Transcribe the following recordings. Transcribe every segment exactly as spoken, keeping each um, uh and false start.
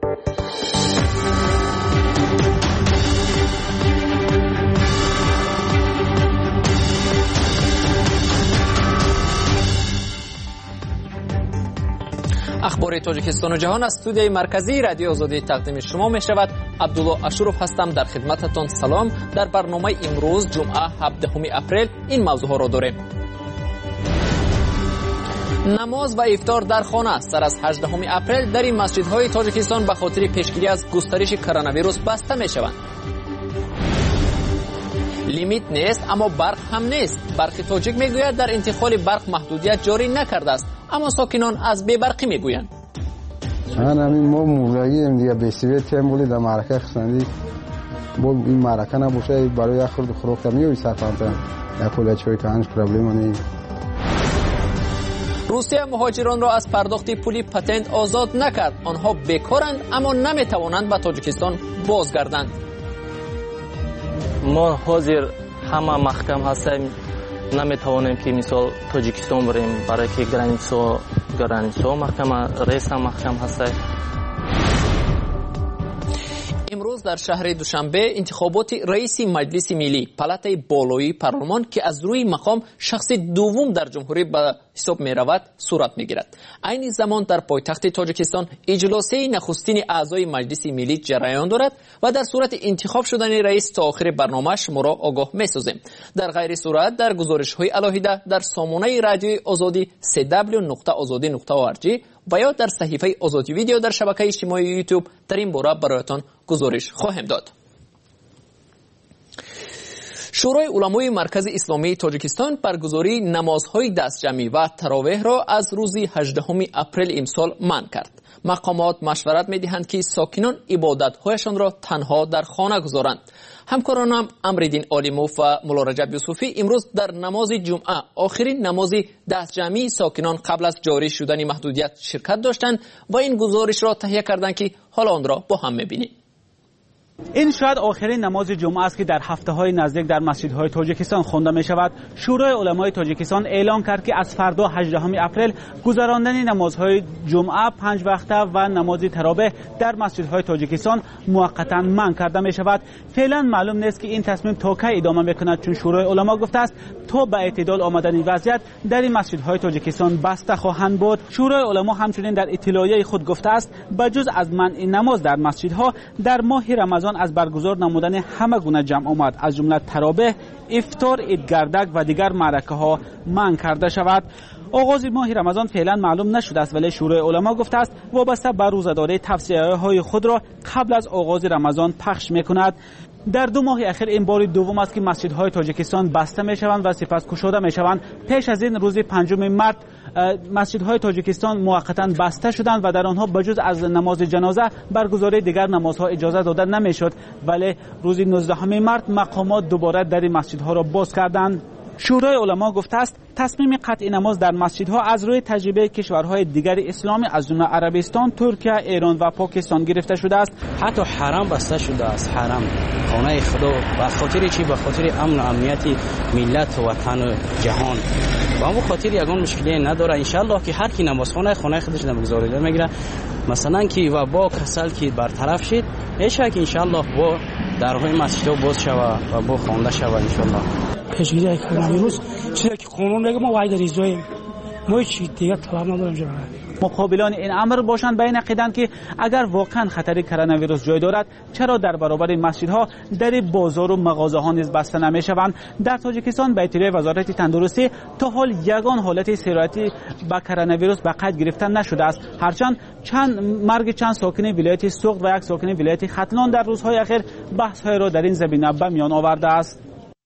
اخبار تاجیکستان و جهان از استودیوی مرکزی رادیو آزادی تقدیم شما می شود. عبدالله اشرف هستم. در خدمتتان سلام. در برنامه امروز جمعه هفدهم اپریل این موضوع ها را داریم. نماز و افطار در خانه سر از هجدهم اپریل در این مسجدهای تاجیکستان به خاطر پیشگیری از گسترش کرونا ویروس بسته می شوند. لیمیت نیست اما برق هم نیست. برق تاجیک میگوید در انتقال برق محدودیت جاری نکرده است، اما ساکنان از بی‌برقی میگویند. من همین ما مولایم دیگه بسیار تیم بولی در معرکه خستندی با این معرکه نباشه برای خورد خوراک میوی سرپنتن یا کلا چوی کانش پرابلم نیست. روسیه مهاجران را از پرداخت پولی پتنت آزاد نکرد. آنها بیکارند اما نمیتوانند به تاجیکستان بازگردند. ما حاضر همه محکم هستیم، نمیتوانیم که مثال تاجیکستان بریم برای که گرانیسو گرانیسو محکم رئیس هم محکم هستیم. امروز در شهر دوشنبه انتخابات رئیس مجلس ملی پالاتای بالایی پارلمان که از روی مقام شخص دوم در جمهوری به حساب می رود صورت می گیرد. این زمان در پایتخت تاجیکستان اجلاس نخستین اعضای مجلس ملی جریان دارد و در صورت انتخاب شدن رئیس تا آخر برنامه شما را آگاه می سازیم. در غیر صورت در گزارش های علاهیده در سامانه رادیوی آزادی سی دبلیو نقطه آزادی نقطه او آر جی و یا در صحیفه آزادی ویدیو در شبکه اجتماعی یوتیوب در این باره برایتان گزارش خواهم داد. شورای علمای مرکز اسلامی تاجیکستان برگزاری نمازهای دستجمعی و تراویح را از روز هجدهم اپریل امسال منع کرد. مقامات مشورت می‌دهند که ساکنان عبادت‌هایشان را تنها در خانه گذارند. همکارانم امرالدین عالیموف و مولا رجب یوسفی امروز در نماز جمعه آخرین نماز دستجمعی ساکنان قبل از جاری شدن محدودیت شرکت داشتند و این گزارش را تهیه کردند که حالا آن را با هم می‌بینیم. این شاید آخرین نماز جمعه است که در هفته‌های نزدیک در مسجدهای تاجیکستان خوانده می شود. شورای علمای تاجیکستان اعلام کرد که از فردا هجدهم اپریل گذراندن نمازهای جمعه پنج وقته و نماز تراویح در مسجدهای تاجیکستان موقتا منع کرده می شود. فعلا معلوم نیست که این تصمیم تا کی ادامه می‌کند، چون شورای علما گفته است تا به اعتدال آمدن وضعیت در این مسجدهای تاجیکستان بسته خواهند بود. شورای علما همچنین در اطلاعیه خود گفته است بجز از منع نماز در مسجدها در ماه رمضان از برگزار نمودن همه گونه جمع آمد از جمله تراویح، افطار، عیدگردک و دیگر معرکه ها منع کرده شود. آغاز ماه رمضان فعلا معلوم نشده است، ولی شورای علما گفته است وابسته به روزه‌داری توصیه های خود را قبل از آغاز رمضان پخش میکند. در دو ماه اخیر این بار دوم است که مسجدهای تاجیکستان بسته میشوند و سپس گشوده میشوند. پیش از این روز پنجم مارس مسجدهای تاجیکستان موقتا بسته شدند و در آنها بجز از نماز جنازه برگزاری دیگر نمازها اجازه داده نمیشد، ولی روز نوزدهم مارس مقامات دوباره در این مسجدها را باز کردند. شورای علما گفته است تصمیم قطع نماز در مسجدها از روی تجربه کشورهای دیگر اسلامی از جمله عربستان، ترکیه، ایران و پاکستان گرفته شده است. حتی حرم بسته شده است. حرم خانه خدا به خاطر چی؟ به خاطر امن و امنیت ملت و وطن و جهان. با همون خاطر یگان مشکلی نداره. انشالله که هر کی نمازخانه خانه خودش نمیگذاره میگیره، مثلا کی و با کسل کی برطرف شد ایشا که انشالله با درهای مسجدها باز شود و با خوانده شود انشالله. پیشگیری از کرونا ویروس چیزی که قانون میگه ما وعده ریزاییم، ما هیچ دیگه طلب نداریم. جناب مقابلان این امر باشند به این عقیدند که اگر واقعا خطر کرونا ویروس جای دارد چرا در برابر مسجدها در بازار و مغازه ها نیز بسته نمیشوند؟ در تاجیکستان به اطلاع وزارت تندرستی تا حال یگان حالت سرایتی با کرونا ویروس به قید گرفتن نشده است، هرچند چند مرگ چند ساکن ولایت سوخت و یک ساکن ولایت ختلان در روزهای اخیر بحث های را در این زمینه به میان آورده است.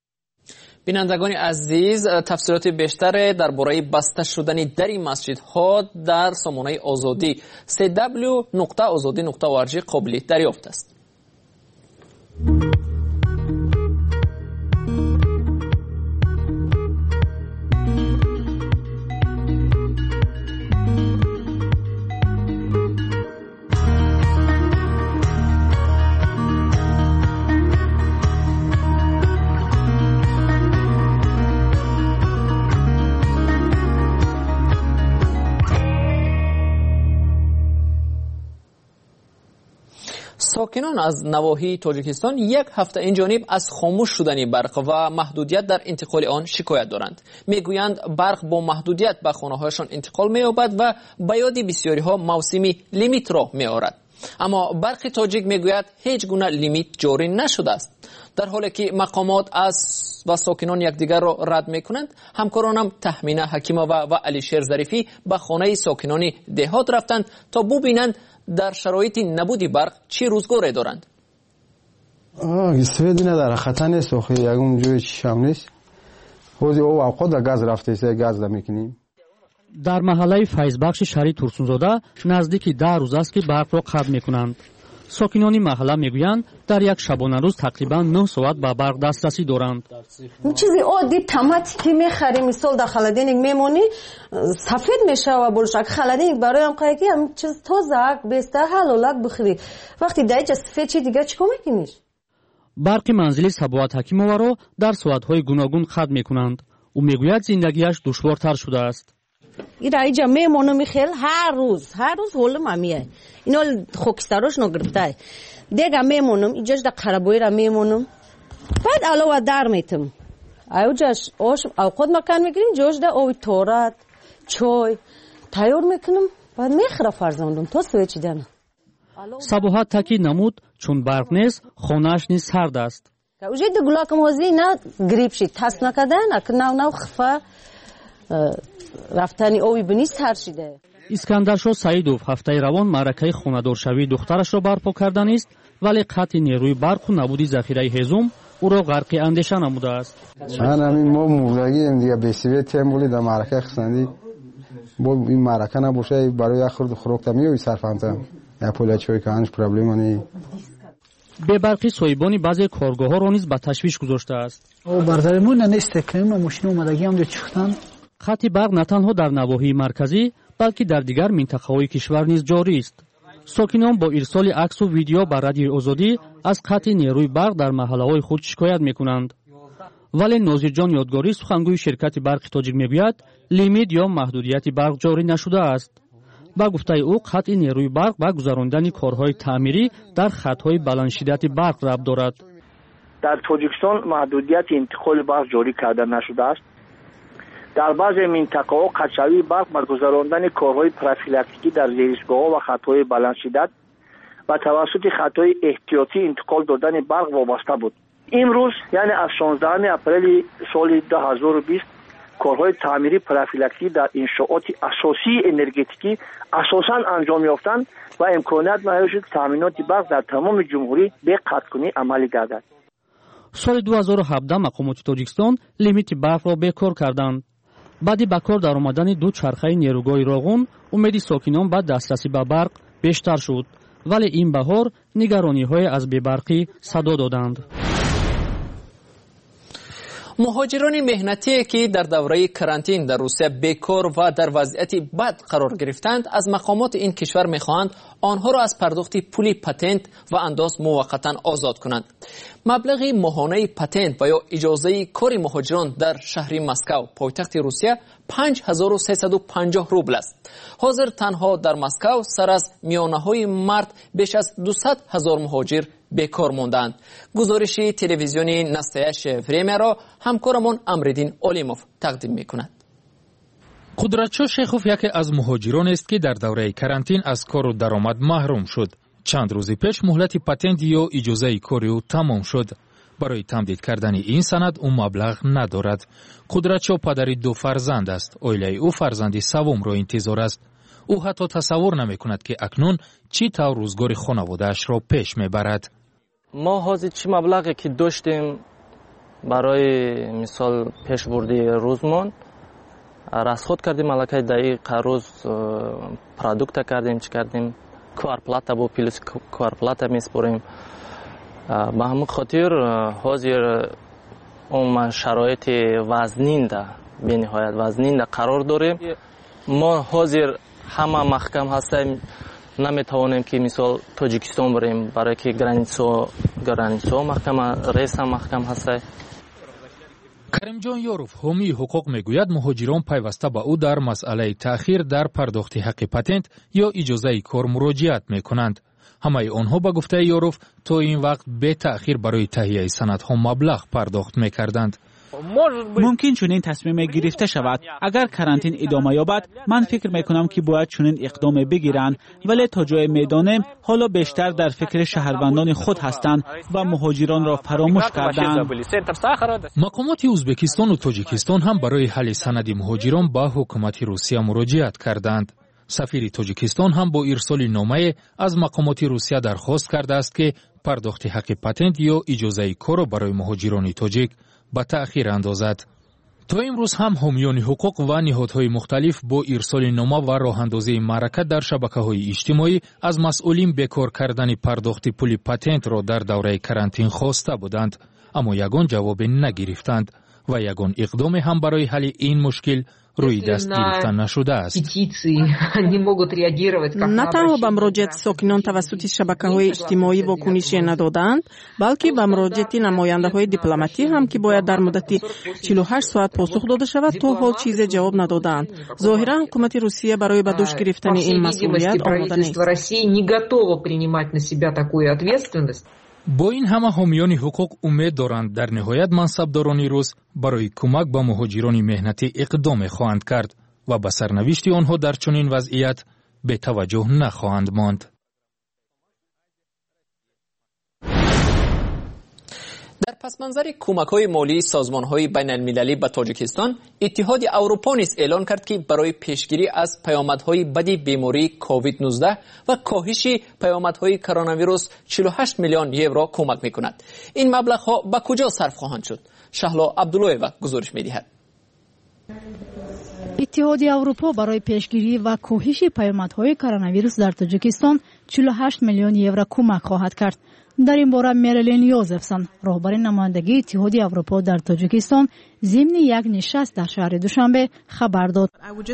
بینندگان عزیز، تفصیلات بیشتر درباره بسته شدن در این مسجدها در سامانه آزادی سی دبلیو نقطه آزادی نقطه او آر جی قابل دریافت است. ساکنان از نواحی تاجیکستان یک هفته این جانب از خاموش شدن برق و محدودیت در انتقال آن شکایت دارند. میگویند برق با محدودیت به خانه‌هایشان انتقال می‌یابد و به یاد بسیاری‌ها موسمی لیمیت را می‌آورد. اما برق تاجیک میگوید هیچ گونه لیمیت جاری نشده است. در حالی که مقامات از و ساکنان یکدیگر را رد میکنند، همکارانم تهمینه حکیموه و علیشیر ظریفی به خانه ساکنان دهات رفتند تا ببینند در شرایط نبود برق چی روزگاری دارند. آه استفاده نداره، خطر نیست، خیلی یگون جوی چشم نیست. خوزی او اوقات گاز رفته سه گاز دا میکنیم. در محله فیضبخش شهری ترسونزاده نزدیک ده روز است که برق را قطع میکنند. ساکنان محله میگویند در یک شبانه روز تقریبا نه ساعت به برق دسترسی دارند. چیزی عادی تماتی که میخریم مثلا در خلدینگ میمونی سفید میشه و بولشک خلدینگ برای هم قایقی هم چیز تازه بیسته حلالک بخوری. وقتی دیگه سفید چی دیگه چیکار میکنی؟ برق منزلی سبوات حکیموه را در ساعتهای گوناگون قطع میکنند. او میگوید زندگیش دشوارتر شده است. این اینجا میمونم میخیل هر روز هر روز هولم همیه اینا خوکستاروش نگرفته دیگه میمونم اینجاش در قربوی را میمونم بعد علاوه در میتم اوجاش اوش اوقات مکان میگیریم جوش در اوی تورات چای تیار میکنم بعد میخره فرزندم تو سوی چی دنه سبوحت تاکی نمود چون برق نیست خونهش نیست سرد است. اوجه در گلاکم حوزی نه گریب شید تست نکدن اکر نو نو خفه رفتنی اوی بنیست هر شده. اسکندرشاه سعیدوف هفته روان معرکه خونه‌دارشوی دخترش را برپا کردن است، ولی قطع نیروی برق و نبودی ذخیره هیزم او را غرق اندیشه نموده است. من همین ما موقعی دیگه بیسیوی تیم بولی در معرکه خستندی با این معرکه نباشه برای خورد خوراک میوی صرفانتم یا پول چوی کانش پرابلم نی. به برقی سایبانی بعضی کارگاه‌ها را نیز به تشویش گذاشته است. او بردارمون نیست که ما ماشین اومدگی هم چختن. خط برق نه تنها در نواحی مرکزی بلکه در دیگر منطقه‌های کشور نیز جاری است. ساکنان با ارسال عکس و ویدیو به رادیو آزادی از قطع نیروی برق در محله‌های خود شکایت می‌کنند. ولی ناظرجان یادگاری سخنگوی شرکت برق تاجیک میگوید لیمیت یا محدودیت برق جاری نشده است. با گفته او قطع نیروی برق و گذراندن کارهای تعمیری در خط‌های بلند شدت برق ربط دارد. در تاجیکستان محدودیت انتقال برق جاری کرده نشده است. در بعضی منطقه‌ها قطعی برق با گذراندن کارهای پروفیلاکتیکی در زیرستگاه‌ها و خط‌های بلند شدت و توسط خط‌های احتیاطی انتقال دادن برق وابسته بود. امروز یعنی از شانزدهم اپریل سال دو هزار و بیست کارهای تعمیری پروفیلاکتیکی در انشاءات اساسی انرژتیکی اساساً انجام یافتند و امکانیت می‌یابد که تامینات برق در تمام جمهوری به قطعنی عملی گردد. سال دو هزار و هفده مقامات تاجیکستان لیمیت برق را بیکار کردند. بعدی به کار در آمدن دو چرخه نیروگاه راغون امیدی ساکنان به دسترسی به برق بیشتر شد، ولی این بهار نگرانی‌های از بی‌برقی صدا دادند. مهاجران مهنتی که در دوره کرانتین در روسیه بیکار و در وضعیت بد قرار گرفتند از مقامات این کشور می‌خواهند آنها را از پرداخت پول پتنت و انداز موقتا آزاد کنند. مبلغ ماهانه پتنت و یا اجازه کار مهاجران در شهر مسکو پایتخت روسیه پنج هزار و سیصد و پنجاه روبل است. حاضر تنها در مسکو سر از میانه‌های مرد بیش از دویست هزار مهاجر بیکار ماندند. گزارش تلویزیونی نستایش وریمیا را همکارمان امردین اولیموف تقدیم می‌کند. قدرتشاه شیخوف یکی از مهاجران است که در دوره کرانتین از کار و درآمد محروم شد. چند روز پیش مهلت پتنت یا اجازه کاری او تمام شد. برای تمدید کردن این سند او مبلغ ندارد. قدرتشاه پدری دو فرزند است. اویله او فرزندی سوم را انتظار است. او حتی تصور نمی کند که اکنون چی طور روزگار خانواده‌اش را پیش میبرد. ما حاضر چی مبلغی که داشتیم برای مثال پیش بردی روزمان رسخود کردیم، ملکه دقیق روز پرودکت کردیم، چی کردیم کارپلاتا با پلیس کارپلاتا میسپریم. به همون خاطر حاضر اون شرایط وزنینده به نهایت وزنینده قرار داریم. ما حاضر همه محکم هستیم، نمیتوانیم که مثال تاجیکستان بریم برای که گرانیسو گرانیسو محکم رئیس هم محکم هسته. کریمجان یاروف حامی حقوق میگوید مهاجران پیوسته به او در مسئله تأخیر در پرداخت حق پتنت یا اجازه کار مراجعت میکنند. ҳамаи онҳо ба гуфтаи Ёров то ин вақт бе таъхир барои таҳияи санадҳо маблағ пардохт мекарданд. ممکن چنین تصمیم گرفته شود. اگر کرانتین ادامه یابد من فکر میکنم که باید چنین اقدام بگیرند، ولی تا جای میدانم حالا بیشتر در فکر شهروندان خود هستند و مهاجران را فراموش کردند. مقامات ازبکستان و تاجیکستان هم برای حل سند مهاجران با حکومت روسیه مراجعت کردند. سفیر تاجیکستان هم با ارسال نامه از مقامات روسیه درخواست کرده است که پرداخت حق پتنت یا اجازه کار برای مهاجران تاجیک با تأخیر اندازد. تا امروز هم حامیان حقوق و نهادهای مختلف با ارسال نامه و راه اندازی معرکت در شبکه‌های اجتماعی از مسئولین بکار کردن پرداخت پول پتنت را در دوره کرانتین خواسته بودند، اما یگان جواب نگرفتند و یگان اقدام هم برای حل این مشکل روی دست گرفتن نشده است. نه تنها به مراجعت ساکنان توسط شبکه‌های اجتماعی واکنش ندادند، بلکه به مراجعت نماینده‌های دیپلماتی هم که باید در مدت چهل و هشت ساعت پاسخ داده شود تا حال چیز جواب ندادند. ظاهرا حکومت روسیه برای به دوش گرفتن این مسئولیت آماده نیست. با این همه حامیان حقوق امید دارند در نهایت منصبداران روس برای کمک به مهاجران مهنتی اقدام خواهند کرد و به سرنوشت آنها در چنین وضعیت به توجه نخواهند ماند. در پسمنظر کمک‌های مالی سازمان‌های بین‌المللی به تاجیکستان، اتحاد اروپا نیز اعلان کرد که برای پیشگیری از پیامدهای بد بیماری کووید نوزده و کاهش پیامدهای کرونا ویروس چهل و هشت میلیون یورو کمک می‌کند. این مبلغ‌ها به کجا صرف خواهند شد؟ شهلا عبداللهیوا گزارش می‌دهد. اتحاد اروپا برای پیشگیری و کاهش پیامدهای کرونا ویروس در تاجیکستان چهل و هشت میلیون یورو کمک خواهد کرد. در این باره میرلین یوزفسون، رهبر نمایندگی اتحاد اروپا در تاجیکستان، ضمن یک نشست در شهر دوشنبه خبر داد.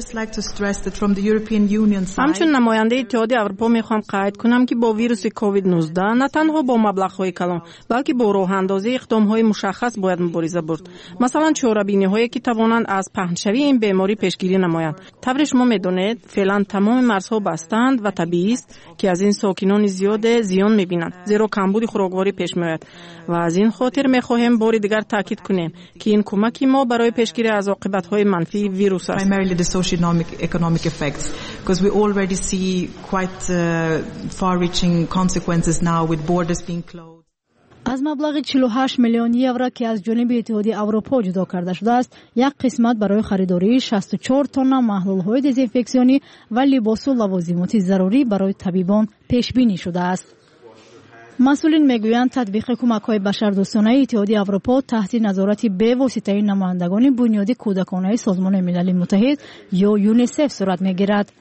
همچون نماینده اتحاد اروپا میخوام قید کنم که با ویروس کووید نوزده نه تنها با مبلغ‌های کلان بلکه با راه اندازی اقدام‌های مشخص باید مبارزه برد. مثلا چاره‌بینی‌هایی که توانند از پهنشوی این بیماری پیشگیری نمایند. طبعا شما میدونید فعلا تمام مرزها بستند و طبیعی است که از این ساکنان زیاد زیان میبینند، زیرا کمبود خوراکواری پیش میاد و از این خاطر میخواهیم بار دیگر تاکید کنیم که این کمک ما برای پیشگیری از عاقبت‌های منفی ویروس است. Primarily the socio-economic effects, because we already see quite uh, far-reaching consequences now with borders being closed. از مبلغ چهل و هشت میلیون یورو که از جانب اتحاد اروپا جدا کرده شده است، یک قسمت برای خریداری شصت و چهار تن محلول‌های دزینفکسیونی و لباس و لوازمات ضروری برای طبیبان پیش بینی شده است. مسئولین میگویند تطبیق کمک‌های بشردوستانه اتحاد اروپا تحت نظارت به واسطه نمایندگان بنیاد کودکانه سازمان ملل متحد یا یونیسف صورت میگیرد.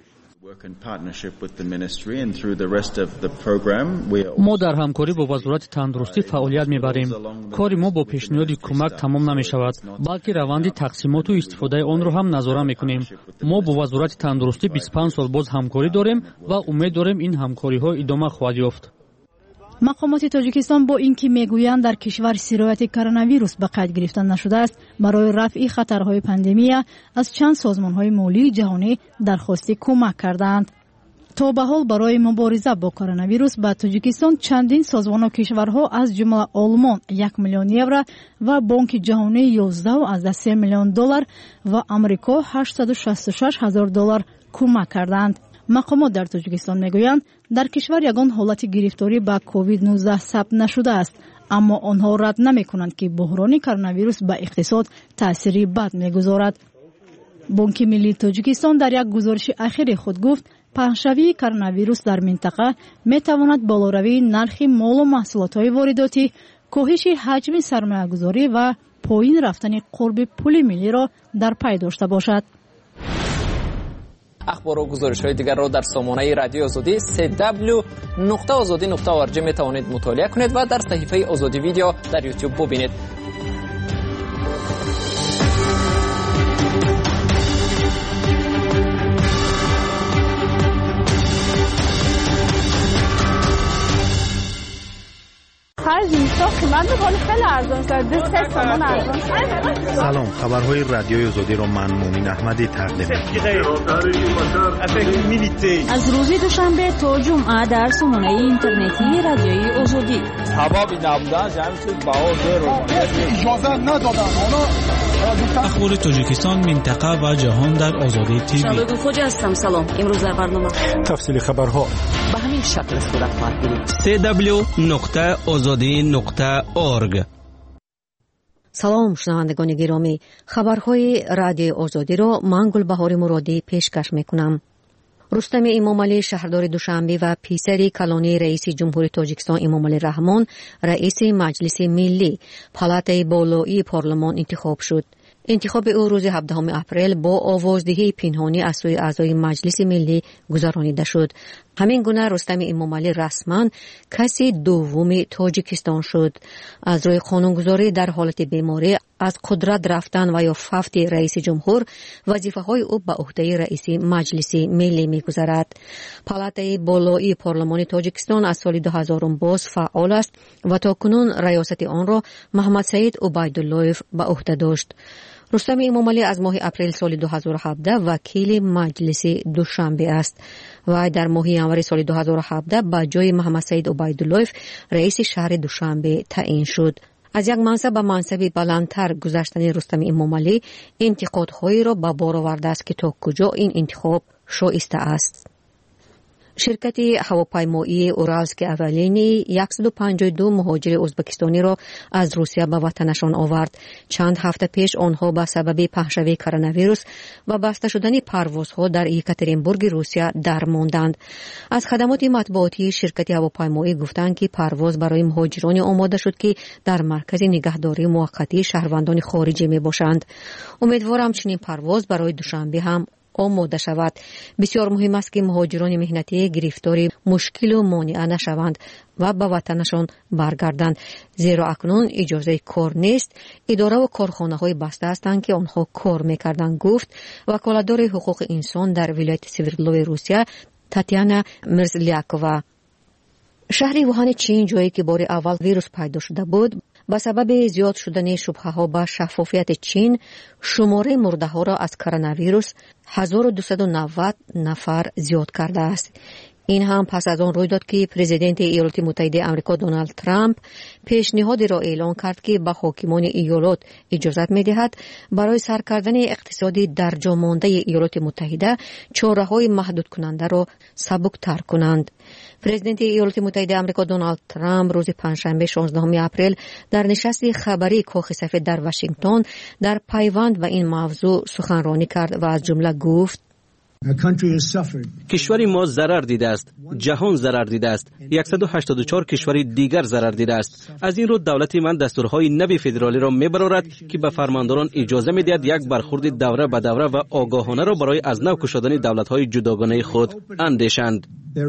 ما در همکاری با وزارت تندرستی فعالیت میبریم. کار ما با پیشنهاد کمک تمام نمیشود، بلکه روند تقسیمات و استفاده آن را هم نظاره میکنیم. ما با وزارت تندرستی بیست و پنج سال باز همکاری داریم و امید داریم این همکاری ها ادامه خواهد یافت. مقامات تاجیکستان با اینکه میگویند در کشور سرایت کرونا ویروس به قید گرفتن نشده است، برای رفع خطرهای پاندمی از چند سازمان‌های مالی جهانی درخواست کمک کردند. تا به حال برای مبارزه با کرونا ویروس به تاجیکستان چندین سازمان و کشورها از جمله آلمان یک میلیون یورو و بانک جهانی یازده و از سه میلیون دلار و آمریکا هشتصد و شصت و شش هزار دلار کمک کردند. مقامات در تاجیکستان میگویند در کشور یگان حالت گرفتاری به کووید نوزده ثبت نشده است، اما آنها رد نمیکنند که بحران کرونا ویروس به اقتصاد تأثیری بد میگذارد. بانک ملی تاجیکستان در یک گزارش اخیر خود گفت پهنشوی کرونا ویروس در منطقه میتواند بالاروی نرخ مال و محصولات وارداتی، کاهش حجم سرمایه‌گذاری و پایین رفتن قرب پول ملی را در پی داشته باشد. اخبار و گزارش های دیگر را در سامانه رادیو آزادی سه دبلیو نقطه آزادی نقطه او آر جی می توانید مطالعه کنید و در صفحه آزادی ویدیو در یوتیوب ببینید. سلام، خبرهای رادیوی آزادی رو من مومین احمدی تقدیم می‌کنم. از روز دوشنبه تا جمعه در سامانه اینترنتی رادیوی آزادی. سبب نبودن جمعیت باور رو اجازه ندادن. اخبار تاجیکستان، منطقه و جهان در آزادی تیوی. شالوگ خوجا هستم. سلام. امروز در برنامه تفصیل خبرها به همین شکل صورت خواهد گرفت. سی دبلیو نقطه آزادی نقطه اورگ. سلام شنوندگان گرامی، خبرهای رادیو آزادی را من گلبهار مرادی پیشکش میکنم. رستم امامعلی شهردار دوشنبه و پیسری کلانی رئیس جمهوری تاجیکستان امامعلی رحمان رئیس مجلس ملی پالاتای بالایی پارلمان انتخاب شد. انتخاب او روز هفدهم اپریل با آوازدهی پنهانی از سوی اعضای مجلس ملی گذرانیده شد. همین گونه رستم امامعلی رسما کسی دوم تاجیکستان شد. از روی قانونگذاری در حالت بیماری، از قدرت رفتن و یا فوت رئیس جمهور، وظیفه های او به عهده رئیس مجلس ملی میگذرد. پالاتای بالایی پارلمان تاجیکستان از سال دو هزار باز فعال است و تاکنون ریاست آن را محمد سعید عبیداللهیف به عهده داشت. رستم امامعلی از ماه اپریل سال دو هزار و هفده وکیل مجلس دوشنبه است و در ماه ژانویه سال دو هزار و هفده به جای محمد سعید عبیداللهیف رئیس شهر دوشنبه تعیین شد. از یک منصب به منصب بلندتر گذشتن رستم امامعلی انتقادهایی را به بار آورده است که تا کجا این انتخاب شایسته است. شرکت هواپیمایی اورالسک اولینی صد و پنجاه و دو مهاجر ازبکستانی را از روسیه به وطنشان آورد. چند هفته پیش آنها به سبب پهشوی کرونا ویروس و بسته شدن پروازها در یکاترینبورگ روسیه درماندند. از خدمات مطبوعاتی شرکت هواپیمایی گفتند که پرواز برای مهاجران آماده شد که در مرکز نگهداری موقتی شهروندان خارجی می باشند. امیدوارم چنین پرواز برای دوشنبه هم آماده شود. بسیار مهم است که مهاجران مهنتی گرفتاری مشکل و مانع نشوند و به وطنشان برگردند، زیرا اکنون اجازه کار نیست. اداره و کارخانه های بسته هستند که آنها کار میکردند، گفت وکالتدار حقوق انسان در ولایت سوردلوی روسیه تاتیانا مرزلیاکووا. شهر ووهان چین، جایی که بار اول ویروس پیدا شده بود، به سبب زیاد شدن شبهه ها به شفافیت چین شماره مرده ها را از کرونا ویروس هزار و دویست و نود نفر زیاد کرده است. این هم پس از آن روی داد که پرزیدنت ایالات متحده آمریکا دونالد ترامپ پیشنهادی را اعلان کرد که به حاکمان ایالات اجازت می‌دهد برای سر کردن اقتصادی در جا مانده ایالات متحده چاره‌های محدود کننده را سبک‌تر کنند. پرزیدنت ایالات متحده آمریکا دونالد ترامپ روز پنجشنبه شانزدهم اپریل در نشست خبری کاخ سفید در واشنگتن در پیوند به این موضوع سخنرانی کرد و از جمله گفت: کشور ما ضرر دیده است، جهان ضرر دیده است، صد و هشتاد و چهار کشور دیگر ضرر دیده است. از این رو دولت من دستورهای نو فدرالی را میبرارد که به فرمانداران اجازه میدهد یک برخورد دوره به دوره و آگاهانه را برای از نو کشادن دولت‌های جداگانه خود اندیشند.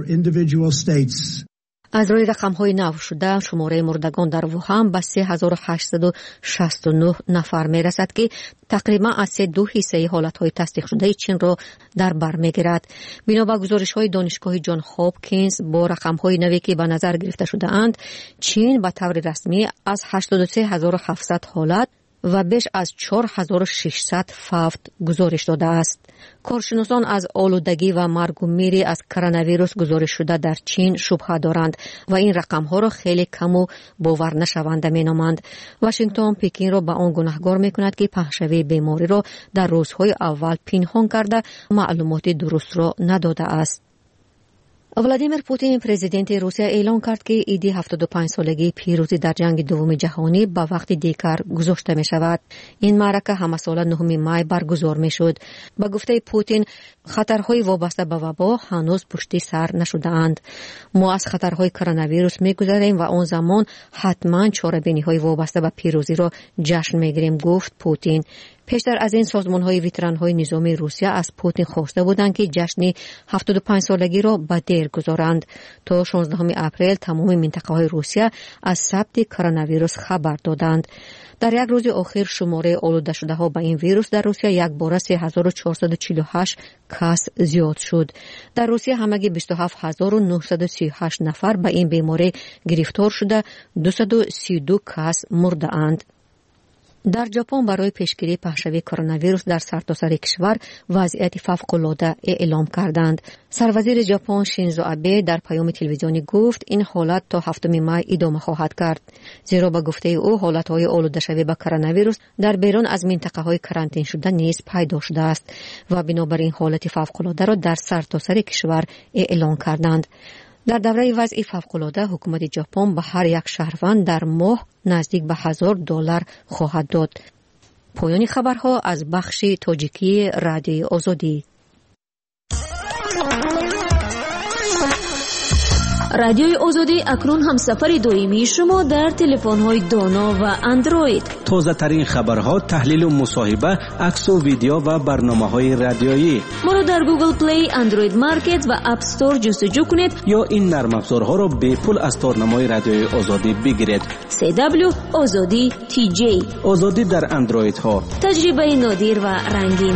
از روی رقم‌های نو شده شماره مردگان در ووهان به سه هزار و هشتصد و شصت و نه نفر میرسد که تقریبا از سه دو حصه حالت‌های تصدیق شده چین را در بر میگیرد. بنا به گزارش‌های دانشگاه جان هاپکینز با رقم‌های نوی که به نظر گرفته شده اند، چین به طور رسمی از هشتاد و سه هزار و هفتصد حالت و بیش از چهار هزار و ششصد فوت گزارش داده است. کارشناسان از آلودگی و مرگ و میر از کرونا ویروس گزارش شده در چین شبهه دارند و این رقم ها را خیلی کم و باور نشونده می نامند. واشنگتن پکین را به آن گناهکار می کند که پهشوی بیماری را در روزهای اول پنهان کرده معلومات درست را نداده است. ولادیمیر پوتین پرزیدنت روسیه اعلان کرد که عید هفتاد و پنج سالگی پیروزی در جنگ دوم جهانی به وقت دیگر گذاشته می شود. این معرکه همه سال نهم مای برگزار می شد. به گفته پوتین خطرهای وابسته به وبا هنوز پشت سر نشده اند. ما از خطرهای کرونا ویروس می گذریم و آن زمان حتما چاره‌بینی های وابسته به پیروزی را جشن می گیریم، گفت پوتین. پیشتر از این سازمان‌های ویتران‌های نظامی روسیه از پوتین خواسته بودند که جشن هفتاد و پنج سالگی را به دیر گذارند. تا شانزدهم اپریل تمام منطقه‌های روسیه از ثبت کرونا ویروس خبر دادند. در یک روز آخر شماره آلوده شده ها به این ویروس در روسیه یک باره سه هزار و چهارصد و چهل و هشت کس زیاد شد. در روسیه همگی بیست و هفت هزار و نهصد و سی و هشت نفر به این بیماری گرفتار شده، دویست و سی و دو کس مرده اند. در ژاپن برای پیشگیری پخشوی کرونا ویروس در سرتاسر کشور وضعیت فوق‌العاده اعلام کردند. سروزیر ژاپن شینزو آبه در پیام تلویزیونی گفت این حالت تا هفتم می ادامه خواهد کرد، زیرا به گفته او حالت‌های آلوده شوی به کرونا ویروس در بیرون از منطقه‌های کرانتین شده نیز پیدا شده است و بنابراین حالت فوق‌العاده را در سرتاسر کشور اعلام کردند. در دوره وضع فوق‌العاده حکومت ژاپن به هر یک شهروند در ماه نزدیک به هزار دلار خواهد داد. پایان خبرها از بخش تاجیکی رادیوی آزادی. رادیوی آزادی اکنون همسفر دائمی شما در تلفن‌های دانا و اندروید. تازه ترین خبرها، تحلیل و مصاحبه، عکس و ویدیو و برنامه‌های رادیویی. ما را در گوگل پلی، اندروید مارکت و اپ استور جستجو کنید یا این نرم افزارها را به پول از تارنمای رادیوی آزادی بگیرید. سی دبلیو آزادی تی جی. آزادی در اندروید ها. تجربه نادر و رنگین.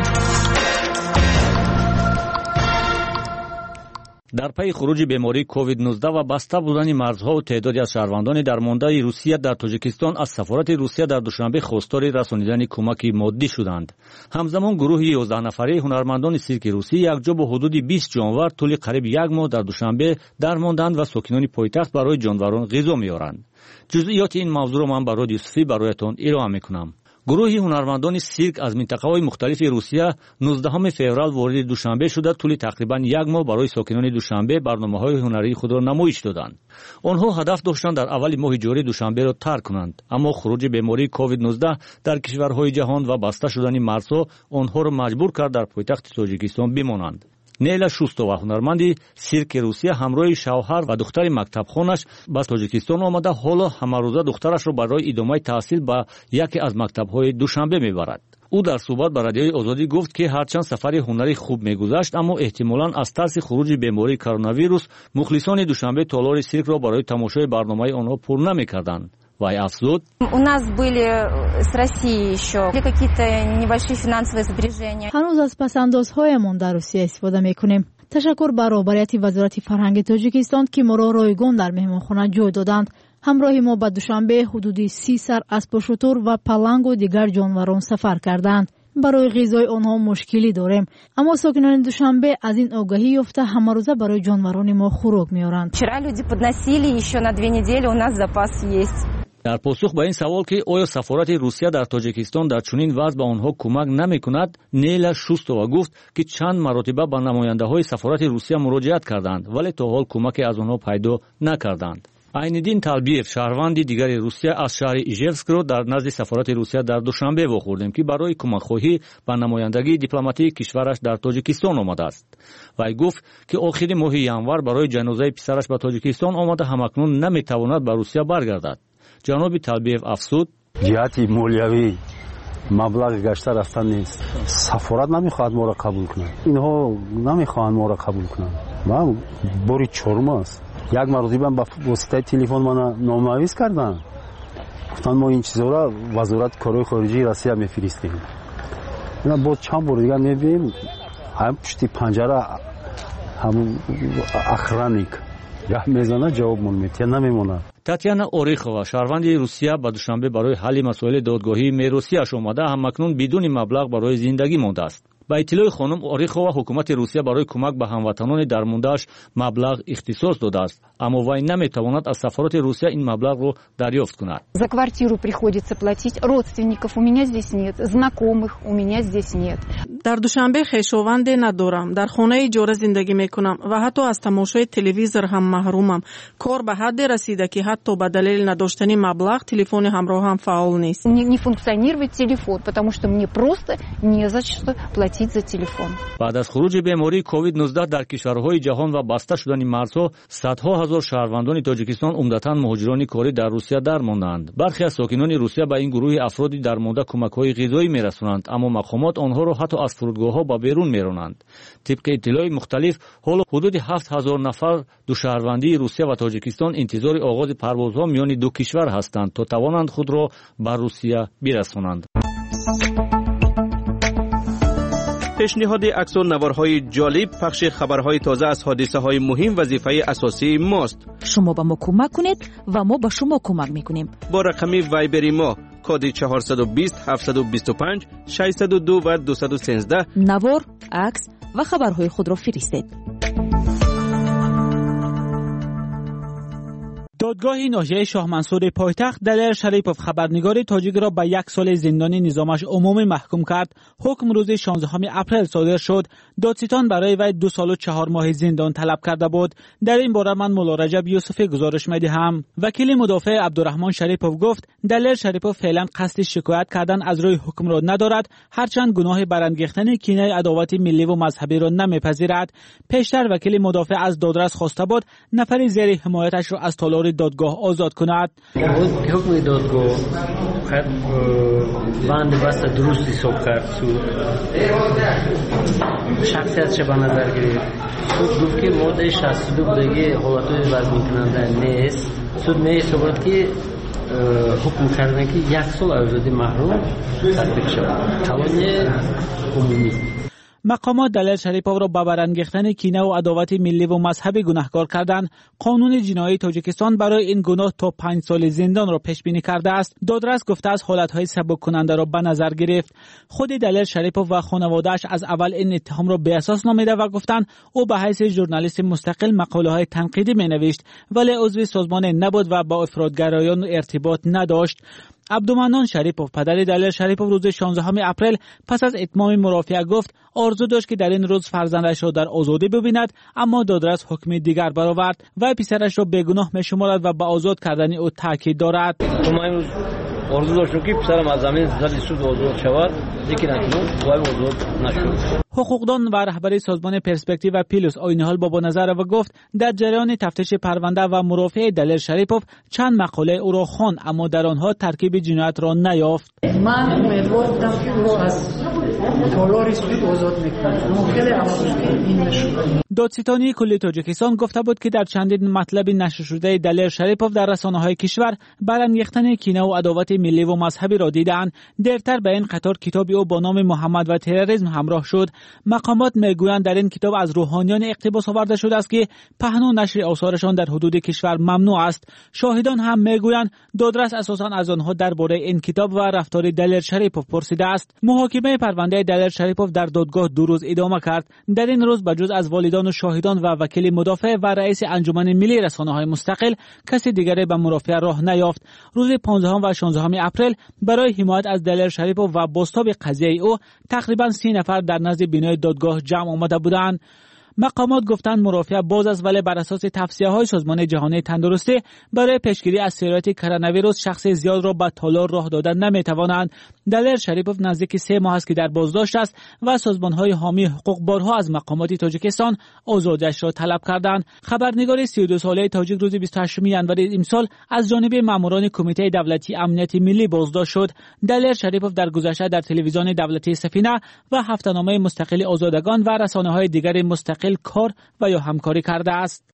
در پی خروج بیماری کووید نوزده و بسته بودن مرزها و تعدادی از شهروندان درمانده روسیه در تاجیکستان از سفارت روسیه در دوشنبه خواستار رسانیدن کمک مادی شدند. همزمان گروه یازده نفره هنرمندان سیرک روسی یکجا با حدود بیست جانور طول قریب یک ماه در دوشنبه درماندند و ساکنان پایتخت برای جانوران غذا می‌آورند. جزئیات این موضوع را من برای یوسفی برایتان ارائه می‌کنم. گروه هنرمندان سیرک از منطقه‌های مختلف روسیه نوزدهم فوریه وارد دوشنبه شده طول تقریباً یک ماه برای ساکنان دوشنبه برنامه‌های هنری خود را نمایش دادند. آنها هدف داشتند در اول ماه جاری دوشنبه را ترک کنند، اما خروج بیماری کووید نوزده در کشورهای جهان و بسته شدن مرزها آنها را مجبور کرد در پایتخت تاجیکستان بمانند. نیلا شوستووا هنرمندی سیرک روسیه همراه شوهر و دختر مکتبخوانش به تاجیکستان آمده، حالا همروزه دخترش را برای ادامه تحصیل به یکی از مکتب‌های دوشنبه میبرد. او در صحبت با رادیوی آزادی گفت که هرچند سفر هنری خوب میگذشت، اما احتمالاً از ترس خروج بیماری کرونا ویروس مخلصان دوشنبه تالار سیرک را برای تماشای برنامه آنها پر نمی‌کردند. وای افزود: У нас были с Россией еще какие-то небольшие финансовые сбережения. هنوز از پس‌اندازهایمان در روسیه استفاده می‌کنیم. تشکر بر رهبریت وزارت فرهنگ تاجیکستان که ما را رایگان در مهمانخانه جای دادند. همراه ما به دوشنبه حدود سی سر اسب و شتر و پلنگ و دیگر جانوران سفر کردند. برای غذای آنها مشکلی داریم، اما ساکنان دوشنبه از این آگاهی یافته همه روزه برای جانوران ما خوراک میارند. Вчера люди подносили, еще на две недели у нас запас есть. در پاسخ به این سوال که آیا سفارت روسیه در تاجیکستان در چنین وضع به آنها کمک نمی‌کند، نیلا شوستووا گفت که چند مرتبه به نماینده‌های سفارت روسیه مراجعت کردند ولی تا حال کمکی از آنها پیدا نکردند. عین‌الدین طالبیف شهروند دیگر روسیه از شهر ایژevsk را در نزد سفارت روسیه در دوشنبه واخوردیم که برای کمک‌خواهی به نمایندگی دیپلماتیک کشورش در تاجیکستان آمده است. وی گفت که آخر ماه ینور برای جنازه پسرش به تاجیکستان آمده، همکنون نمی‌تواند به روسیه برگردد. جناب طالبیف افزود: جهتی مولیوی مبلغ گشته رفتن نیست. سفارت نمیخواد ما را قبول کنه. اینها نمیخوان ما را قبول کنن. ما باری چهارم است. یک مرتبه با واسطه تلفن من نامنویس کردن. گفتن ما این چیزا را وزارت کارهای خارجی روسیه میفرستیم. اینا با چند بار دیگه میبینیم هم پشت پنجره هم اخرانیک گاه میزنه جواب من میده نمیمونه. تاتیانا اوریخووا شهروند روسیه به دوشنبه برای حل مسائل دادگاهی میراثی‌اش آمده، همکنون بدون مبلغ برای زندگی مانده است. با اطلاع خانم اوریخووا حکومت روسیه برای کمک به هموطنان درمانده‌اش مبلغ اختصاص داده است، اما وی نمیتواند از سفارت روسیه این مبلغ را دریافت کند. За квартиру приходится платить, родственников у меня здесь нет, знакомых у меня здесь нет. در دوشنبه خویشاوند ندارم، در خانه اجاره زندگی میکنم و حتی از تماشای تلویزیون هم محرومم. کار به حد رسیده که حتی به دلیل نداشتن مبلغ تلفن همراه هم فعال نیست. Не функционирует телефон, потому что мне просто не за что платить за телефон. بعد از خروج بیماری کووید نوزده در کشورهای جهان و بسته شدن مرزها، صدها هزار شهروندان تاجیکستان عمدتاً مهاجران کاری در روسیه درماندند. برخی از ساکنان روسیه به این گروه افرادی درمانده کمک‌های غذایی می‌رسانند، اما مقامات آنها را حتی از فرودگاه‌ها به بیرون می‌رانند. طبق اطلاعات مختلف، حالا حدود هفت هزار نفر دو شهروندی روسیه و تاجیکستان انتظار آغاز پروازها میان دو کشور هستند تا توانند خود را به روسیه برسانند. پیشنهاد عکس و نوارهای جالب، پخش خبرهای تازه از حادثه‌های مهم وظیفه اساسی ماست. شما به ما کمک کنید و ما به شما کمک میکنیم. با رقم وایبری ما کد چهارصد و بیست هفتصد و بیست و پنج ششصد و دو و دویست و سیزده نوار، عکس و خبرهای خود را فرستید. دادگاه ناحیه شاه منصور پایتخت دلیر شریپوف خبرنگار تاجیک را به یک سال زندانی نظامش عمومی محکوم کرد. حکم روز شانزدهم اپریل صادر شد. دادستان برای وی دو سال و چهار ماه زندان طلب کرده بود. در این باره من مولا رجب یوسفی گزارش می‌دهم. وکیل مدافع عبدالرحمن شریپوف گفت دلیر شریپوف فعلا قصد شکایت کردن از روی حکم را ندارد، هرچند گناه برانگیختن کینه عداوت ملی و مذهبی را نمیپذیرد. پیشتر وکیل مدافع از دادرس خواسته بود نفر زیر حمایتش را از تالار دادگاه آزاد کند. حکم دادگاه خد بند بست درستی صبح کرد. شخصیت چه به نظر گرفت؟ سود گفت که ماده شصت و دو بودگی حالتهای برگون کننده نیست. سود می صحبت که حکم کردن که یک سال آزادی محروم تطبیق شود. توانی عمومی. مقامات دلیر شریپوف را به برانگیختن کینه و عداوت ملی و مذهبی گناهکار کردند. قانون جنایی تاجیکستان برای این گناه تا پنج سال زندان را پیش بینی کرده است. دادرس گفته است حالتهای سبک کننده را به نظر گرفت. خود دلیر شریپوف و خانواده‌اش از اول این اتهام را به اساس نامیده و گفتند او به حیث ژورنالیست مستقل مقاله‌های تنقیدی می‌نوشت ولی عضو سازمان نبود و با افراطگرایان ارتباط نداشت. عبدالمنان شریپوف پدر دلیر شریپوف روز شانزدهم اپریل پس از اتمام مرافعه گفت آرزو داشت که در این روز فرزندش را در آزادی ببیند، اما دادرس حکم دیگر برآورد و پسرش را بیگناه می‌شمارد و به آزاد کردن او تاکید دارد. آرزو داشتم که پسرم از زمین زد سود آزاد شود، لیکن اکنون وای آزاد نشد. حقوقدان و رهبر سازمان پرسپکتیو و پیلوس آینهال بابا نظر و گفت در جریان تفتیش پرونده و مرافعه دلیر شریپوف چند مقاله او را خواند، اما در آنها ترکیب جنایت را نیافت. من امیدوار بودم که او را از تالار سود آزاد میکنم، اما خیلی افسوس که این نشد. دادستانی کلی تاجیکستان گفته بود که در چندین مطلب نشر شده دلیر شریپوف در رسانه‌های کشور برانگیختن کینه و عداوت ملی و مذهبی را دیدند. دیرتر به این قطار کتابی او با نام محمد و تروریسم همراه شد. مقامات میگویند در این کتاب از روحانیان اقتباس آورده شده است که پهن و نشر آثارشان در حدود کشور ممنوع است. شاهدان هم میگویند دادرس اساساً از آنها درباره این کتاب و رفتار دلیر شریپوف پرسیده است. محاکمه پرونده دلیر شریپوف در دادگاه دو روز ادامه کرد. در این روز بجز از والدان و شاهدان و وکیل مدافع و رئیس انجمن ملی رسانه‌های مستقل کسی دیگری به مرافعه راه نیافت. روز پانزدهم و شانزدهم اپریل برای حمایت از دلیر شریپوف و بازتاب قضیه او تقریباً سی نفر در نزد بینای دادگاه جمع آمده بودند. مقامات گفتند مرافعه باز است، ولی بر اساس توصیه‌های سازمان جهانی تندرستی برای پیشگیری از سرایت کرونا ویروس شخص زیاد را به تالار راه دادن نمی‌توانند. دلیر شریپوف نزدیک سه ماه است که در بازداشت است و سازمان‌های حامی حقوق بارها از مقامات تاجیکستان آزادیش را طلب کردند. خبرنگار سی و دو ساله تاجیک روز بیست و هشتم ژانویه امسال از جانب ماموران کمیته دولتی امنیت ملی بازداشت شد. دلیر شریپوف در گذشته در تلویزیون دولتی سفینه و هفته‌نامه مستقل آزادگان و رسانه‌های دیگر مستقل کار و یا همکاری کرده است.